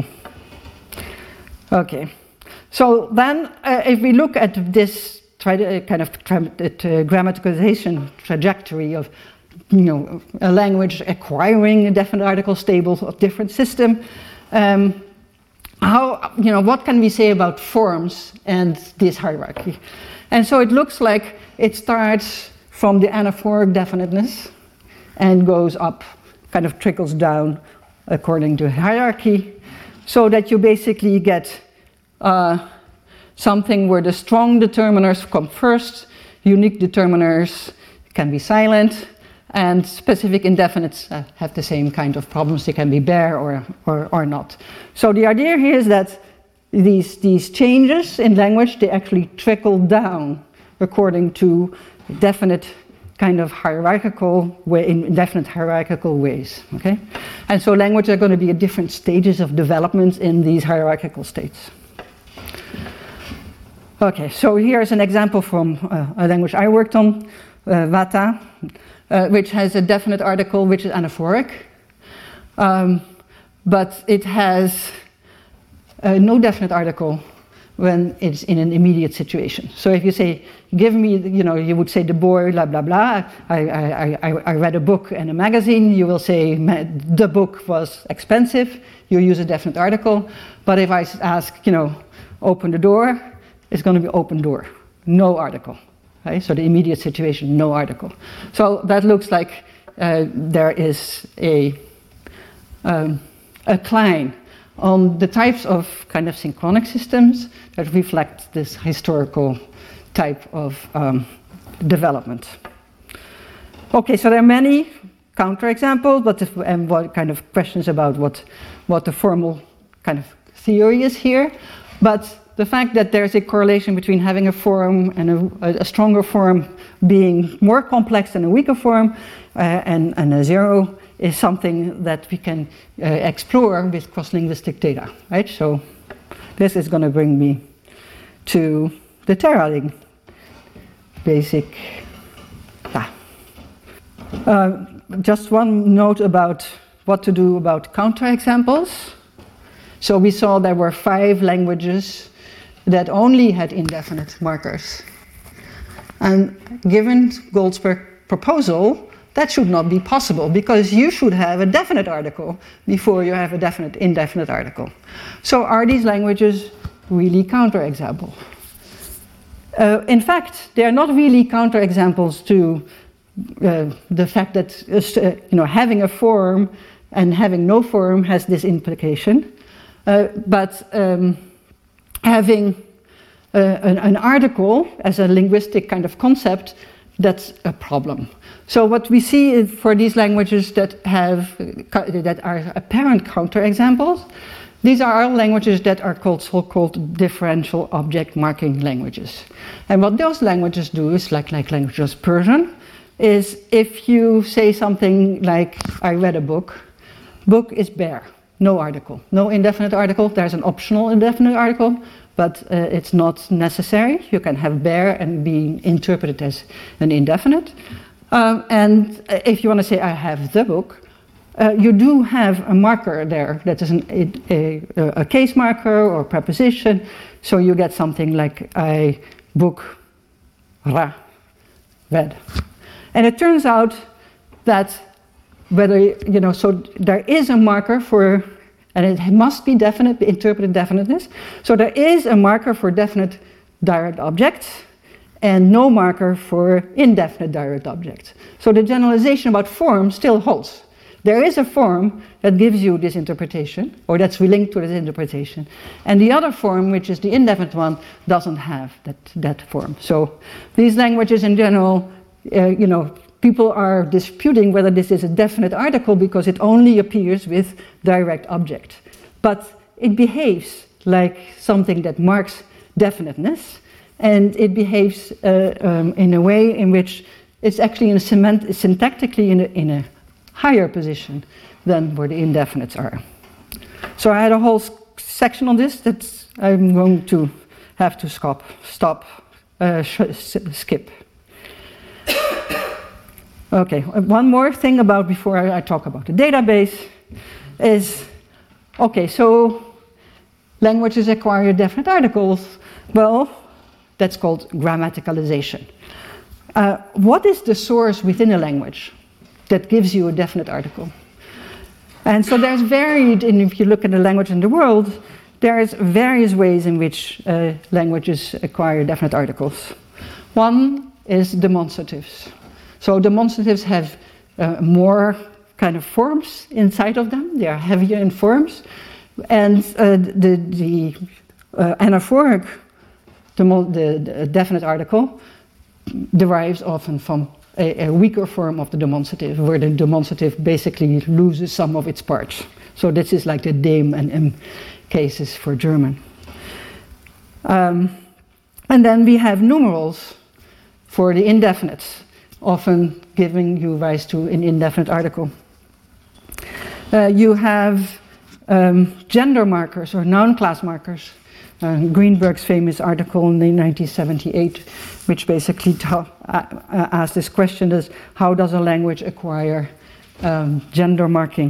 Okay, so then uh, if we look at this try to, uh, kind of tra uh, grammaticalization trajectory of, you know, a language acquiring a definite article stable of different system, um, how, you know, what can we say about forms and this hierarchy? And so it looks like it starts from the anaphoric definiteness and goes up, kind of trickles down according to hierarchy, so that you basically get uh, something where the strong determiners come first, unique determiners can be silent, and specific indefinites uh, have the same kind of problems. They can be bare or, or, or not. So the idea here is that these, these changes in language, they actually trickle down according to definite kind of hierarchical way, in definite hierarchical ways, okay? And so language are going to be at different stages of development in these hierarchical states. Okay, so here's an example from uh, a language I worked on, uh, Vata, uh, which has a definite article which is anaphoric, um, but it has uh, no definite article when it's in an immediate situation. So if you say, give me, you know, you would say the boy, blah, blah, blah, I, I, I, I read a book and a magazine, you will say the book was expensive, you use a definite article. But if I ask, you know, open the door, it's going to be open door, no article. Right? So the immediate situation, no article. So that looks like uh, there is a, um, a decline on the types of kind of synchronic systems that reflect this historical type of um, development. Okay, so there are many counterexamples, but if, and what kind of questions about what, what the formal kind of theory is here. But the fact that there's a correlation between having a form and a, a stronger form being more complex than a weaker form uh, and, and a zero is something that we can uh, explore with cross-linguistic data, right? So this is going to bring me to the Terra basic. Ah. Uh, just one note about what to do about counterexamples. So we saw there were five languages that only had indefinite markers. And given Goldsberg's proposal, that should not be possible, because you should have a definite article before you have a definite indefinite article. So are these languages really counterexample? Uh, in fact, they are not really counterexamples to uh, the fact that uh, you know, having a form and having no form has this implication. Uh, but um, having uh, an, an article as a linguistic kind of concept, that's a problem. So what we see is for these languages that have that are apparent counterexamples, these are all languages that are called so-called differential object marking languages. And what those languages do is, like like languages Persian, is if you say something like, I read a book, book is bare, no article, no indefinite article. There's an optional indefinite article, but uh, it's not necessary. You can have bare and be interpreted as an indefinite. Um, and if you want to say, I have the book, uh, you do have a marker there that is an, a, a, a case marker or preposition. So you get something like, I book, ra, read. And it turns out that whether, you know, so there is a marker for, and it must be definite, interpreted definiteness. So there is a marker for definite direct objects and no marker for indefinite direct objects. So the generalization about form still holds. There is a form that gives you this interpretation, or that's linked to this interpretation. And the other form, which is the indefinite one, doesn't have that, that form. So these languages in general, uh, you know, people are disputing whether this is a definite article because it only appears with direct object. But it behaves like something that marks definiteness, and it behaves uh, um, in a way in which it's actually in a cement, syntactically in a, in a higher position than where the indefinites are. So I had a whole section on this that I'm going to have to stop, stop uh, skip. Okay, one more thing about before I, I talk about the database is, okay, so languages acquire definite articles. Well, that's called grammaticalization. Uh, what is the source within a language that gives you a definite article? And so there's varied, and if you look at the language in the world, there's various ways in which uh, languages acquire definite articles. One is demonstratives. So demonstratives have uh, more kind of forms inside of them. They are heavier in forms. And uh, the, the uh, anaphoric, the, the, the definite article, derives often from a, a weaker form of the demonstrative, where the demonstrative basically loses some of its parts. So this is like the dem and im cases for German. Um, and then we have numerals for the indefinites, often giving you rise to an indefinite article. Uh, you have um, gender markers or noun class markers. Uh, Greenberg's famous article in nineteen seventy-eight, which basically uh, uh, asked this question: is how does a language acquire um, gender marking?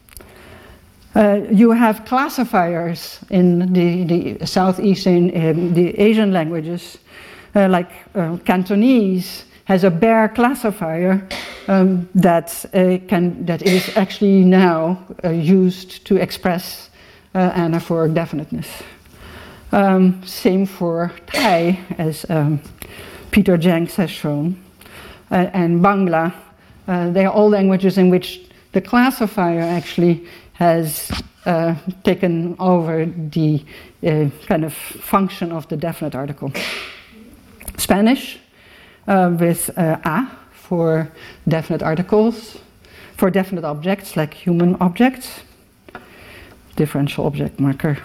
Uh, you have classifiers in the, the Southeastern, um, the Asian languages, uh, like uh, Cantonese has a bare classifier um, that uh, can that is actually now uh, used to express uh, anaphoric definiteness. Um, same for Thai, as um, Peter Jenks has shown, uh, and Bangla. Uh, they are all languages in which the classifier actually has uh, taken over the uh, kind of function of the definite article. Spanish, uh, with uh, a for definite articles, for definite objects like human objects, differential object marker.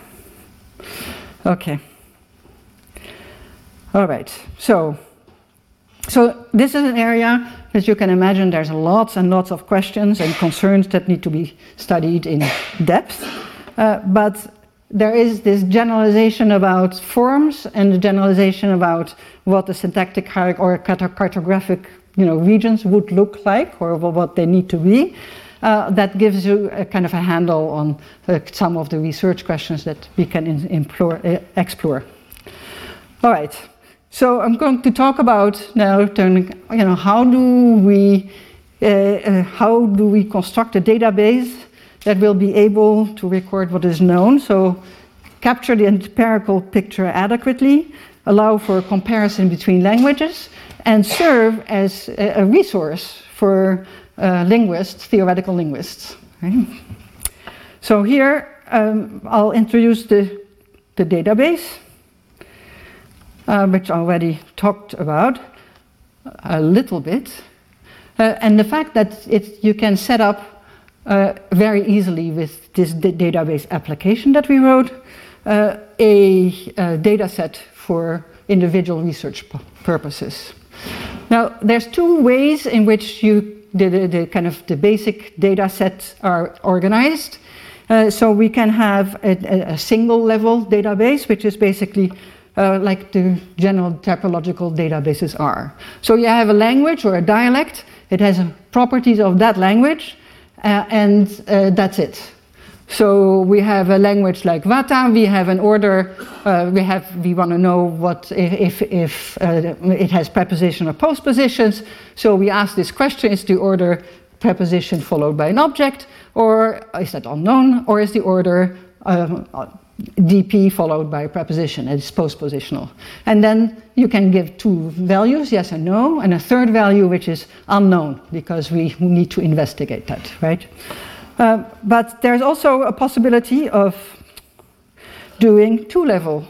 Okay. All right. So, so this is an area, as you can imagine, there's lots and lots of questions and concerns that need to be studied in depth. Uh, but there is this generalization about forms and the generalization about what the syntactic or cartographic, you know, regions would look like, or what they need to be. Uh, that gives you a kind of a handle on uh, some of the research questions that we can in, implore, uh, explore. All right, so I'm going to talk about now, turning, you know, how do we, uh, uh, how do we construct a database that will be able to record what is known, so capture the empirical picture adequately, allow for comparison between languages, and serve as a, a resource for uh, linguists, theoretical linguists. Right? So here um, I'll introduce the, the database, uh, which I already talked about a little bit, uh, and the fact that it, you can set up Uh, very easily with this database application that we wrote, uh, a, a data set for individual research purposes. Now, there's two ways in which you the, the, the kind of the basic data sets are organized. Uh, so we can have a, a single level database, which is basically uh, like the general typological databases are. So you have a language or a dialect, it has properties of that language. Uh, and uh, that's it. So we have a language like Wata, we have an order, uh, we have, we want to know what, if, if uh, it has preposition or postpositions. So we ask this question, is the order preposition followed by an object, or is that unknown, or is the order um, D P followed by a preposition, it's postpositional. And then you can give two values, yes and no, and a third value which is unknown, because we need to investigate that, right? Uh, but there's also a possibility of doing two-level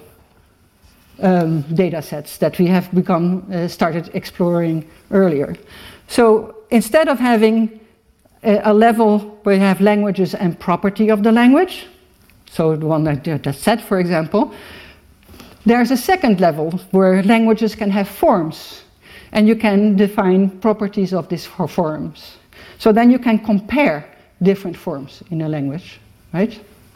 um, data sets that we have become, uh, started exploring earlier. So instead of having a, a level where you have languages and property of the language, so the one that I just said, for example, there's a second level where languages can have forms, and you can define properties of these forms. So then you can compare different forms in a language, right?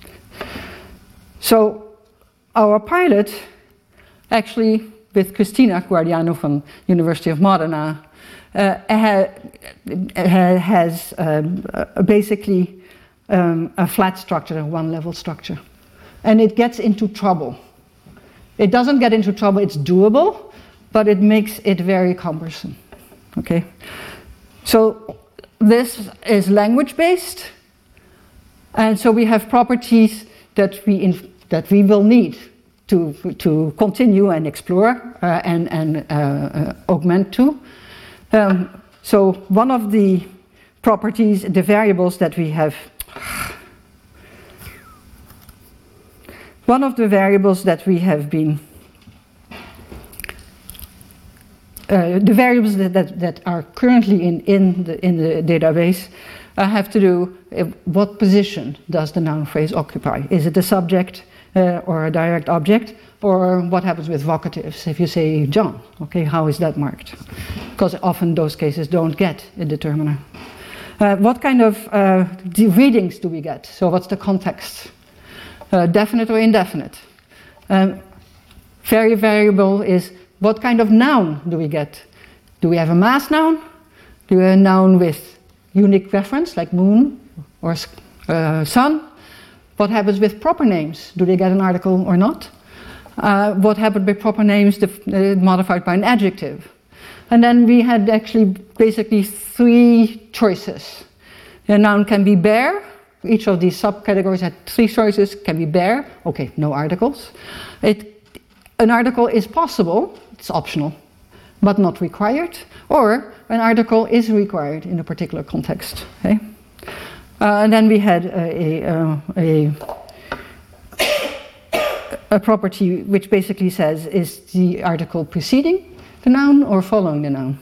So our pilot, actually with Cristina Guardiano from University of Modena, uh, ha has um, uh, basically Um, a flat structure, a one-level structure. And it gets into trouble. It doesn't get into trouble, it's doable, but it makes it very cumbersome, okay? So this is language-based, and so we have properties that we, in, that we will need to, to continue and explore uh, and, and uh, uh, augment to. Um, so one of the properties, the variables that we have One of the variables that we have been, uh, the variables that, that, that are currently in, in, the, in the database uh, have to do with what position does the noun phrase occupy. Is it a subject uh, or a direct object, or what happens with vocatives? If you say John, okay, how is that marked? Because often those cases don't get a determiner. Uh, what kind of uh, readings do we get? So what's the context? Uh, definite or indefinite? Um, very variable is what kind of noun do we get? Do we have a mass noun? Do we have a noun with unique reference like moon or uh, sun? What happens with proper names? Do they get an article or not? Uh, what happens with proper names uh, modified by an adjective? And then we had actually basically three choices. A noun can be bare. Each of these subcategories had three choices. Can be bare. Okay, no articles. It, an article is possible. It's optional, but not required. Or an article is required in a particular context. Okay? Uh, and then we had a, a, a, a property which basically says, is the article preceding the noun or following the noun?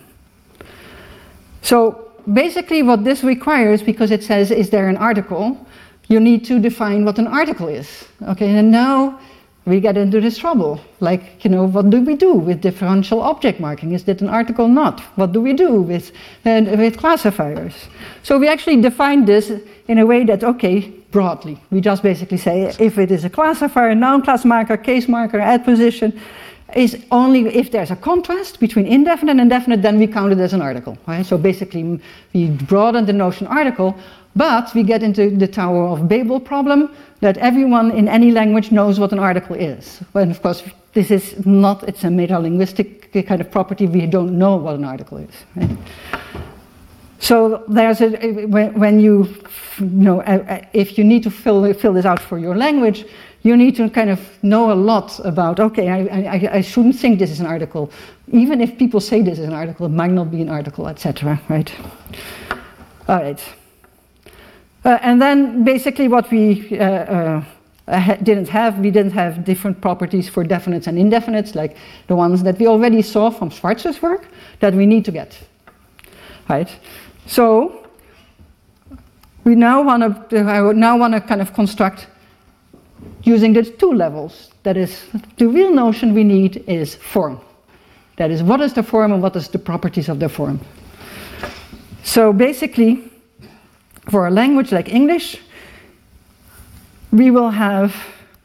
So basically what this requires, because it says, is there an article, you need to define what an article is. Okay, and now we get into this trouble. Like, you know, what do we do with differential object marking? Is that an article or not? What do we do with, uh, with classifiers? So we actually define this in a way that, okay, broadly. We just basically say if it is a classifier, noun class marker, case marker, add position, is only if there's a contrast between indefinite and indefinite, then we count it as an article. Right? So basically we broaden the notion article, but we get into the Tower of Babel problem that everyone in any language knows what an article is. And of course, this is not, it's a meta-linguistic kind of property, we don't know what an article is. Right? So there's a, when, when you, you know, if you need to fill, fill this out for your language, you need to kind of know a lot about, okay, I, I, I shouldn't think this is an article. Even if people say this is an article, it might not be an article, et cetera, right? All right. Uh, and then basically what we uh, uh, ha didn't have, we didn't have different properties for definites and indefinites, like the ones that we already saw from Schwarz's work, that we need to get, right? So we now want to, I now want to kind of construct using the two levels. That is, the real notion we need is form. That is, what is the form and what is the properties of the form. So basically, for a language like English, we will have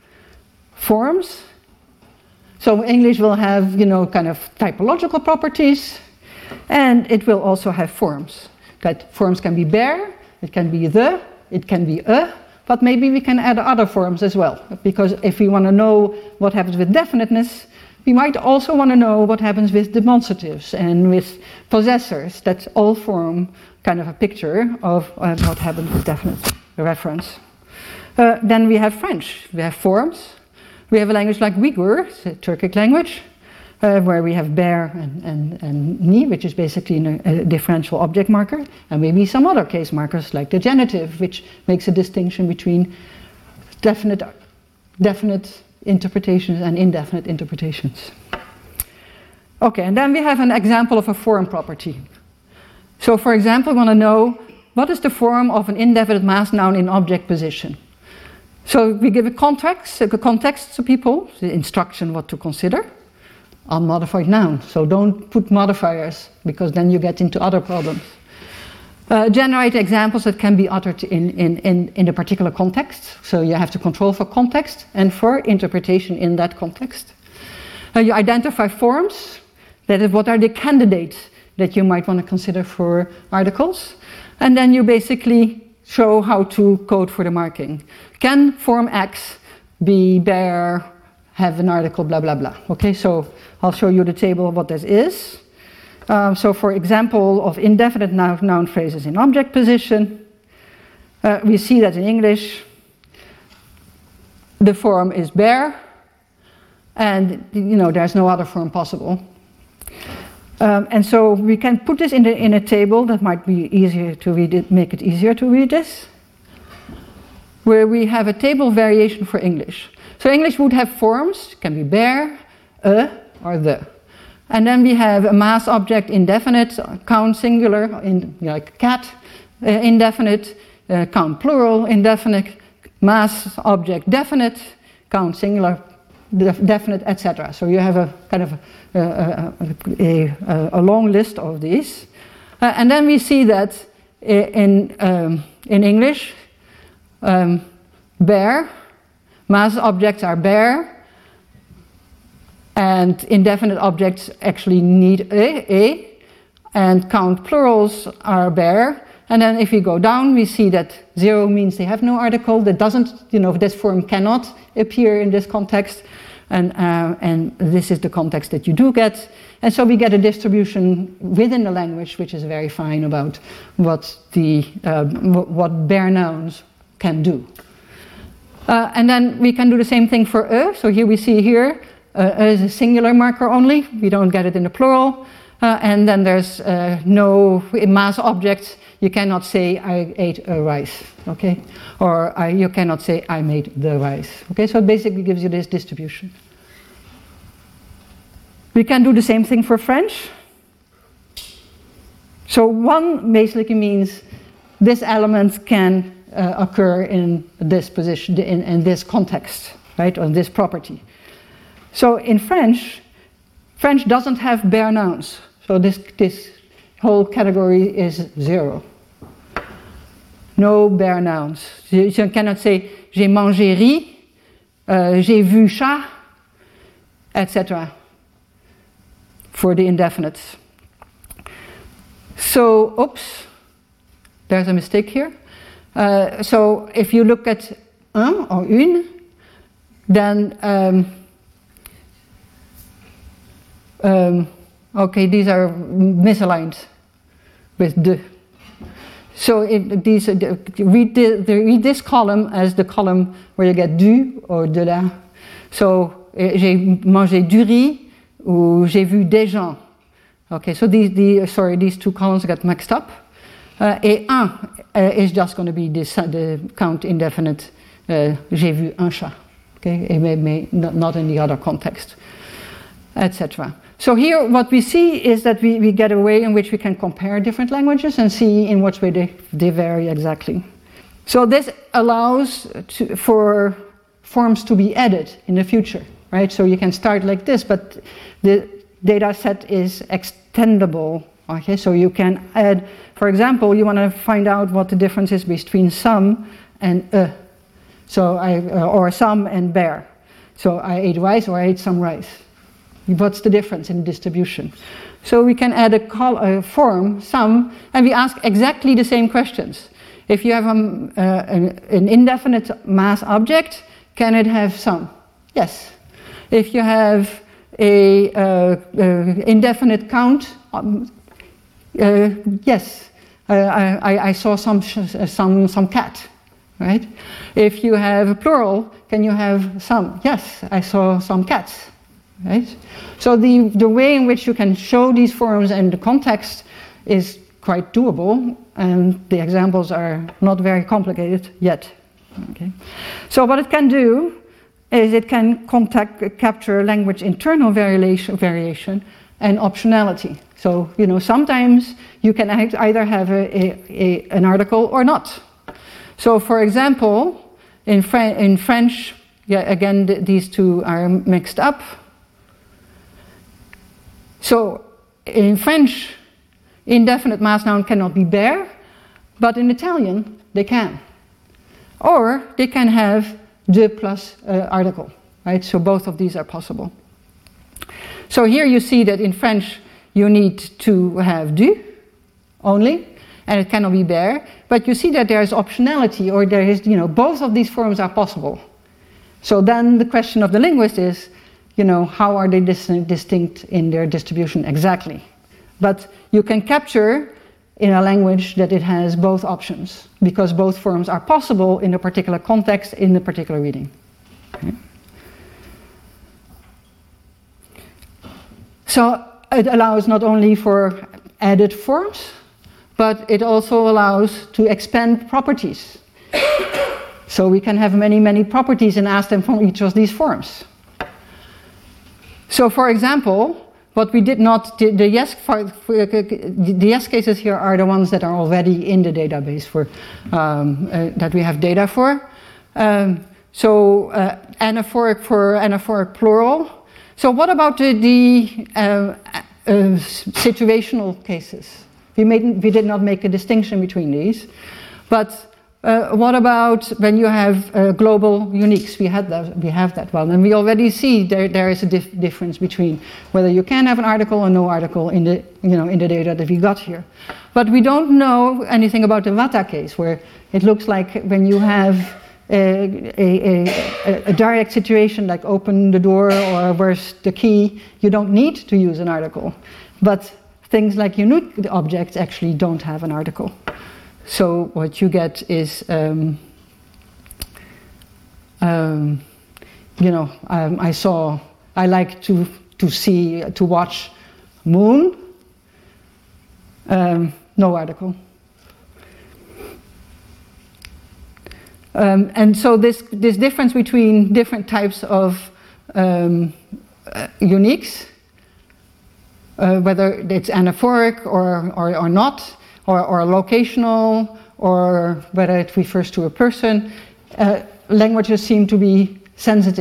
forms. So English will have, you know, kind of typological properties, and it will also have forms. That forms can be bare, it can be the, it can be a, but maybe we can add other forms as well. Because if we want to know what happens with definiteness, we might also want to know what happens with demonstratives and with possessors that all form kind of a picture of uh, what happens with definite reference. Uh, then we have French. We have forms. We have a language like Uyghur, it's a Turkic language, uh, where we have bear and, and, and ni, which is basically a, a differential object marker, and maybe some other case markers like the genitive, which makes a distinction between definite, definite interpretations and indefinite interpretations. Okay, and then we have an example of a form property. So for example, we want to know what is the form of an indefinite mass noun in object position. So we give a context, a context to people, the instruction what to consider, unmodified noun. So don't put modifiers, because then you get into other problems. Uh, generate examples that can be uttered in, in, in, in a particular context. So you have to control for context and for interpretation in that context. Uh, you identify forms, that is, what are the candidates that you might want to consider for articles. And then you basically show how to code for the marking. Can form X be bare, have an article, blah, blah, blah. Okay, so I'll show you the table of what this is. Um, so for example of indefinite noun, noun phrases in object position, uh, we see that in English the form is bare, and you know there's no other form possible. Um, and so we can put this in, the, in a table that might be easier to read it, make it easier to read this, where we have a table variation for English. So English would have forms, can be bare, a, or the. And then we have a mass object indefinite, count singular, in, like cat, uh, indefinite, uh, count plural, indefinite, mass object definite, count singular, def definite, et cetera. So you have a kind of a, a, a, a, a long list of these. Uh, and then we see that in, um, in English, um, bare, mass objects are bare, and indefinite objects actually need a, a, and count plurals are bare. And then if we go down, we see that zero means they have no article. That doesn't, you know, this form cannot appear in this context. And, uh, and this is the context that you do get. And so we get a distribution within the language, which is very fine about what, the, uh, what bare nouns can do. Uh, and then we can do the same thing for e. So here we see here, uh, is a singular marker only. We don't get it in the plural. Uh, and then there's uh, no mass object. You cannot say I ate a rice, okay? Or I, you cannot say I made the rice, okay? So it basically gives you this distribution. We can do the same thing for French. So one basically means this element can uh, occur in this position, in, in this context, right? Or this property. So in French, French doesn't have bare nouns. So this, this whole category is zero. No bare nouns. You cannot say, j'ai mangé riz, uh, j'ai vu chat, et cetera for the indefinites. So, oops, there's a mistake here. Uh, so if you look at un or une, then um, um, okay, these are misaligned with de. So it, these, uh, read, the, the, read this column as the column where you get du or de la. So j'ai mangé du riz ou j'ai vu des gens. Okay, so these, the, sorry, these two columns got mixed up. Uh, et un uh, is just going to be this, the count indefinite. Uh, j'ai vu un chat. Okay, it may, may not, not in the other context, et cetera. So here, what we see is that we, we get a way in which we can compare different languages and see in what way they, they vary exactly. So this allows to, for forms to be added in the future, right? So you can start like this, but the data set is extendable. Okay, so you can add, for example, you want to find out what the difference is between some and uh. So I, uh, or some and bear. So I ate rice or I ate some rice. What's the difference in distribution? So we can add a, col a form, some, and we ask exactly the same questions. If you have um, uh, an, an indefinite mass object, can it have some? Yes. If you have a uh, uh, indefinite count, um, uh, yes. Uh, I, I saw some, some, some cat. Right? If you have a plural, can you have some? Yes, I saw some cats. Right? So the, the way in which you can show these forms and the context is quite doable, and the examples are not very complicated yet. Okay. So what it can do is it can contact, capture language internal variation, variation and optionality. So, you know, sometimes you can either have a, a, a, an article or not. So, for example, in, Fre in French, yeah, again, th these two are mixed up. So, in French, indefinite mass noun cannot be bare, but in Italian, they can. Or they can have de plus uh, article, right? So both of these are possible. So here you see that in French, you need to have du only, and it cannot be bare, but you see that there is optionality, or there is, you know, both of these forms are possible. So then the question of the linguist is, you know, how are they dis distinct in their distribution exactly? But you can capture in a language that it has both options, because both forms are possible in a particular context, in a particular reading. Okay. So it allows not only for added forms, but it also allows to expand properties. So we can have many, many properties and ask them from each of these forms. So for example, what we did not, the, the, yes, the yes cases here are the ones that are already in the database for, um, uh, that we have data for. Um, so uh, anaphoric for anaphoric plural. So what about the, the uh, uh, situational cases? We, made, we did not make a distinction between these, but uh, what about when you have uh, global uniques? We had that. We have that one, and we already see there there is a dif difference between whether you can have an article or no article in the you know in the data that we got here. But we don't know anything about the Wata case, where it looks like when you have a, a, a, a direct situation like open the door or where's the key, you don't need to use an article, but things like unique objects actually don't have an article. So what you get is, um, um, you know, um, I saw, I like to, to see, to watch moon, um, no article. Um, and so this, this difference between different types of um, uh, uniques, Uh, whether it's anaphoric or, or, or not, or, or locational, or whether it refers to a person, uh, languages seem to be sensitive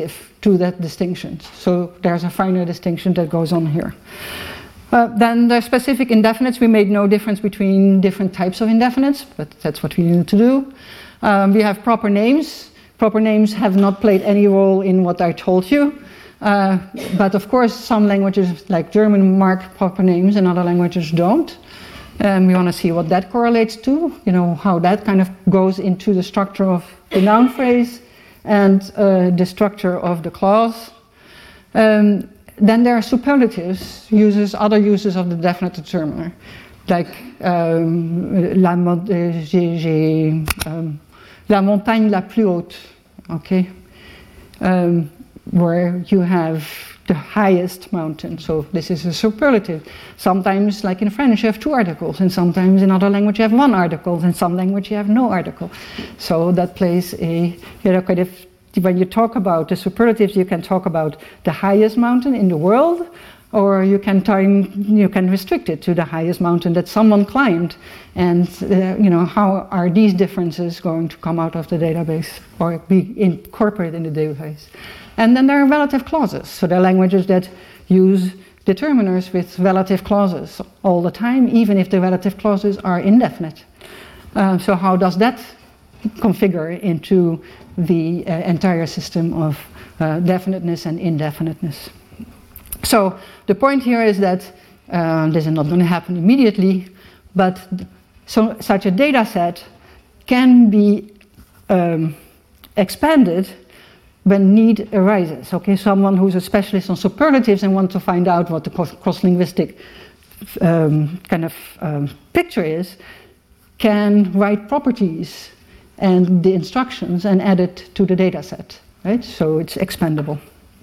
to that distinction. So there's a finer distinction that goes on here. Uh, then the specific indefinites, we made no difference between different types of indefinites, but that's what we need to do. Um, we have proper names. Proper names have not played any role in what I told you. Uh, but of course, some languages like German mark proper names and other languages don't. Um, we want to see what that correlates to, you know, how that kind of goes into the structure of the noun phrase and uh, the structure of the clause. Um, then there are superlatives, uses, other uses of the definite determiner, like um, la, uh, j'ai, j'ai, um, la montagne la plus haute, okay? Um, where you have the highest mountain. So this is a superlative. Sometimes, like in French, you have two articles, and sometimes in other language you have one article, and some language you have no article. So that plays a, you know, kind of, when you talk about the superlatives, you can talk about the highest mountain in the world, or you can time, you can restrict it to the highest mountain that someone climbed, and uh, you know, how are these differences going to come out of the database or be incorporated in the database? And then there are relative clauses. So there are languages that use determiners with relative clauses all the time, even if the relative clauses are indefinite. Uh, so how does that configure into the uh, entire system of uh, definiteness and indefiniteness? So the point here is that uh, this is not going to happen immediately, but so, such a data set can be um, expanded when need arises. Okay, someone who's a specialist on superlatives and wants to find out what the cross-linguistic um, kind of um, picture is, can write properties and the instructions and add it to the data set, right? So it's expandable.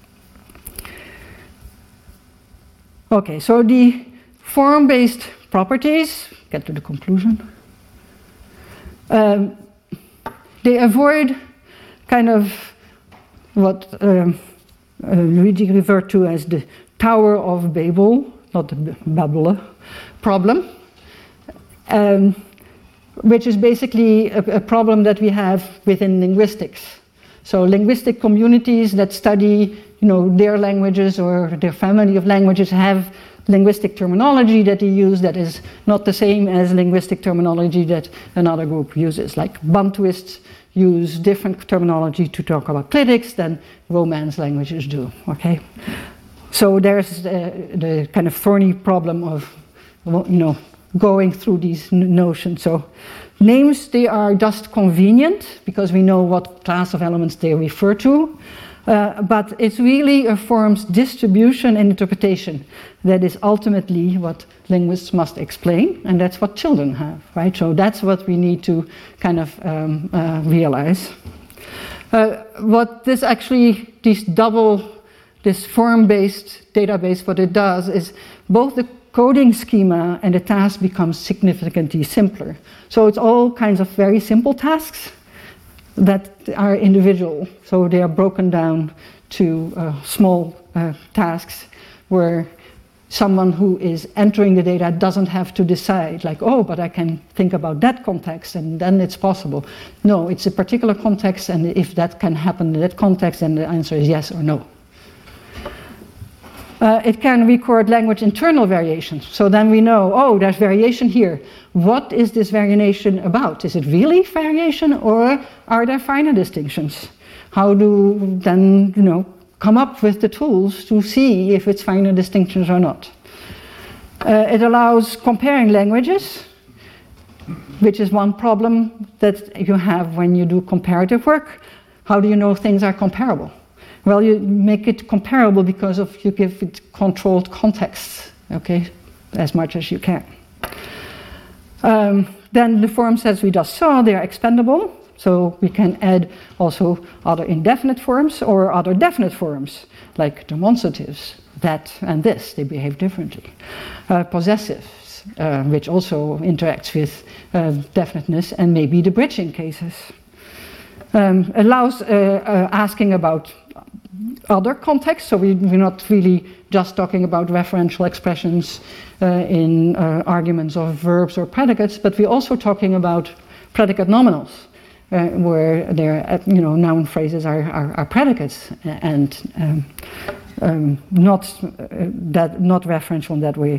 Okay, so the form-based properties, get to the conclusion, um, they avoid kind of what um, uh, Luigi referred to as the Tower of Babel, not the Babel problem, um, which is basically a, a problem that we have within linguistics. So linguistic communities that study, you know, their languages or their family of languages have linguistic terminology that they use that is not the same as linguistic terminology that another group uses. Like Bantuists use different terminology to talk about clitics than Romance languages do, okay? So there's uh, the kind of thorny problem of, you know, going through these notions. So names, they are just convenient because we know what class of elements they refer to. Uh, but it's really a form's distribution and interpretation that is ultimately what linguists must explain, and that's what children have, right? So that's what we need to kind of um, uh, realize. Uh, what this actually, this double, this form-based database, what it does is both the coding schema and the task becomes significantly simpler. So it's all kinds of very simple tasks that are individual, so they are broken down to uh, small uh, tasks where someone who is entering the data doesn't have to decide, like, oh, but I can think about that context and then it's possible. No, it's a particular context, and if that can happen in that context, then the answer is yes or no. Uh, it can record language internal variations. So then we know, oh, there's variation here. What is this variation about? Is it really variation, or are there finer distinctions? How do then, you know, come up with the tools to see if it's finer distinctions or not? Uh, it allows comparing languages, which is one problem that you have when you do comparative work. How do you know things are comparable? Well, you make it comparable because of you give it controlled context, okay, as much as you can. Um, then the forms, as we just saw, they are expandable, so we can add also other indefinite forms or other definite forms, like demonstratives, that and this, they behave differently. Uh, possessives, uh, which also interacts with uh, definiteness, and maybe the bridging cases. Um, allows uh, uh, asking about other contexts, so we, we're not really just talking about referential expressions uh, in uh, arguments of verbs or predicates, but we're also talking about predicate nominals, uh, where their uh, you know noun phrases are, are, are predicates and um, um, not uh, that not referential in that way.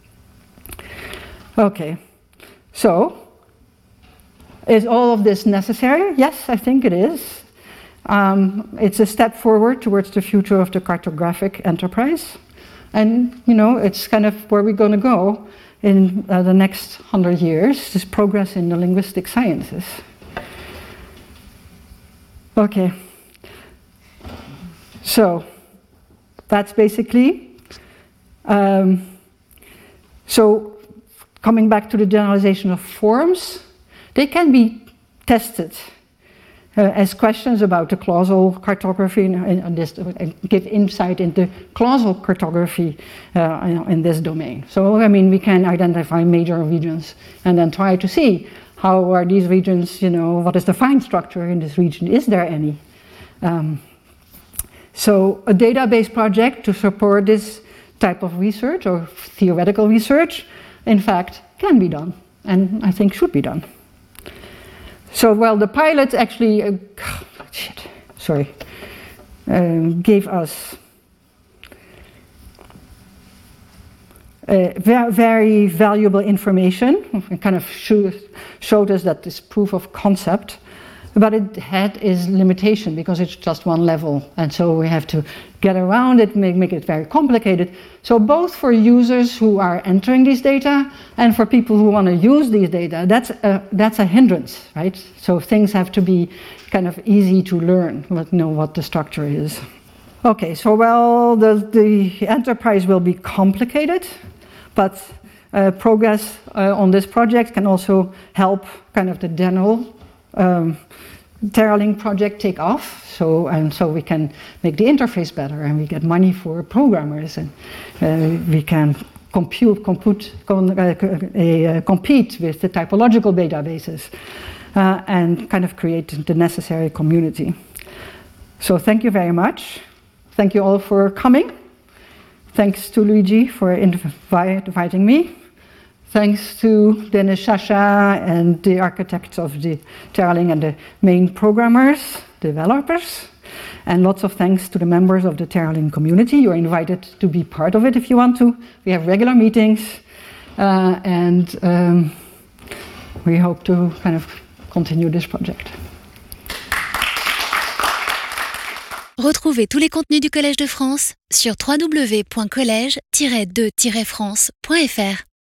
Okay, so is all of this necessary? Yes, I think it is. Um, it's a step forward towards the future of the cartographic enterprise. And, you know, it's kind of where we're going to go in uh, the next hundred years, this progress in the linguistic sciences. Okay. So, that's basically, um, so coming back to the generalization of forms, they can be tested uh, as questions about the clausal cartography and, and, this, and give insight into clausal cartography uh, in, in this domain. So, I mean, we can identify major regions and then try to see how are these regions, you know, what is the fine structure in this region? Is there any? Um, so, a database project to support this type of research or theoretical research, in fact, can be done and I think should be done. So, well, the pilot actually, uh, shit, sorry, um, gave us uh, very, very valuable information, and kind of show, showed us that this proof of concept, but it had its limitation because it's just one level, and so we have to get around it, make, make it very complicated. So both for users who are entering these data and for people who want to use these data, that's a, that's a hindrance, right? So things have to be kind of easy to learn, but know what the structure is. Okay, so well, the, the enterprise will be complicated, but uh, progress uh, on this project can also help kind of the general Um, TerraLink project take off, so and so we can make the interface better, and we get money for programmers, and uh, we can compute, compute con, uh, uh, compete with the typological databases, uh, and kind of create the necessary community. So thank you very much. Thank you all for coming. Thanks to Luigi for invi- inviting me. Thanks to Dennis Sasha and the architects of the TerraLink and the main programmers, developers. And lots of thanks to the members of the TerraLink community. You're invited to be part of it if you want to. We have regular meetings uh, and um, we hope to kind of continue this project. Retrouvez tous les contenus du Collège de France sur w w w point collège tiret de tiret france point f r.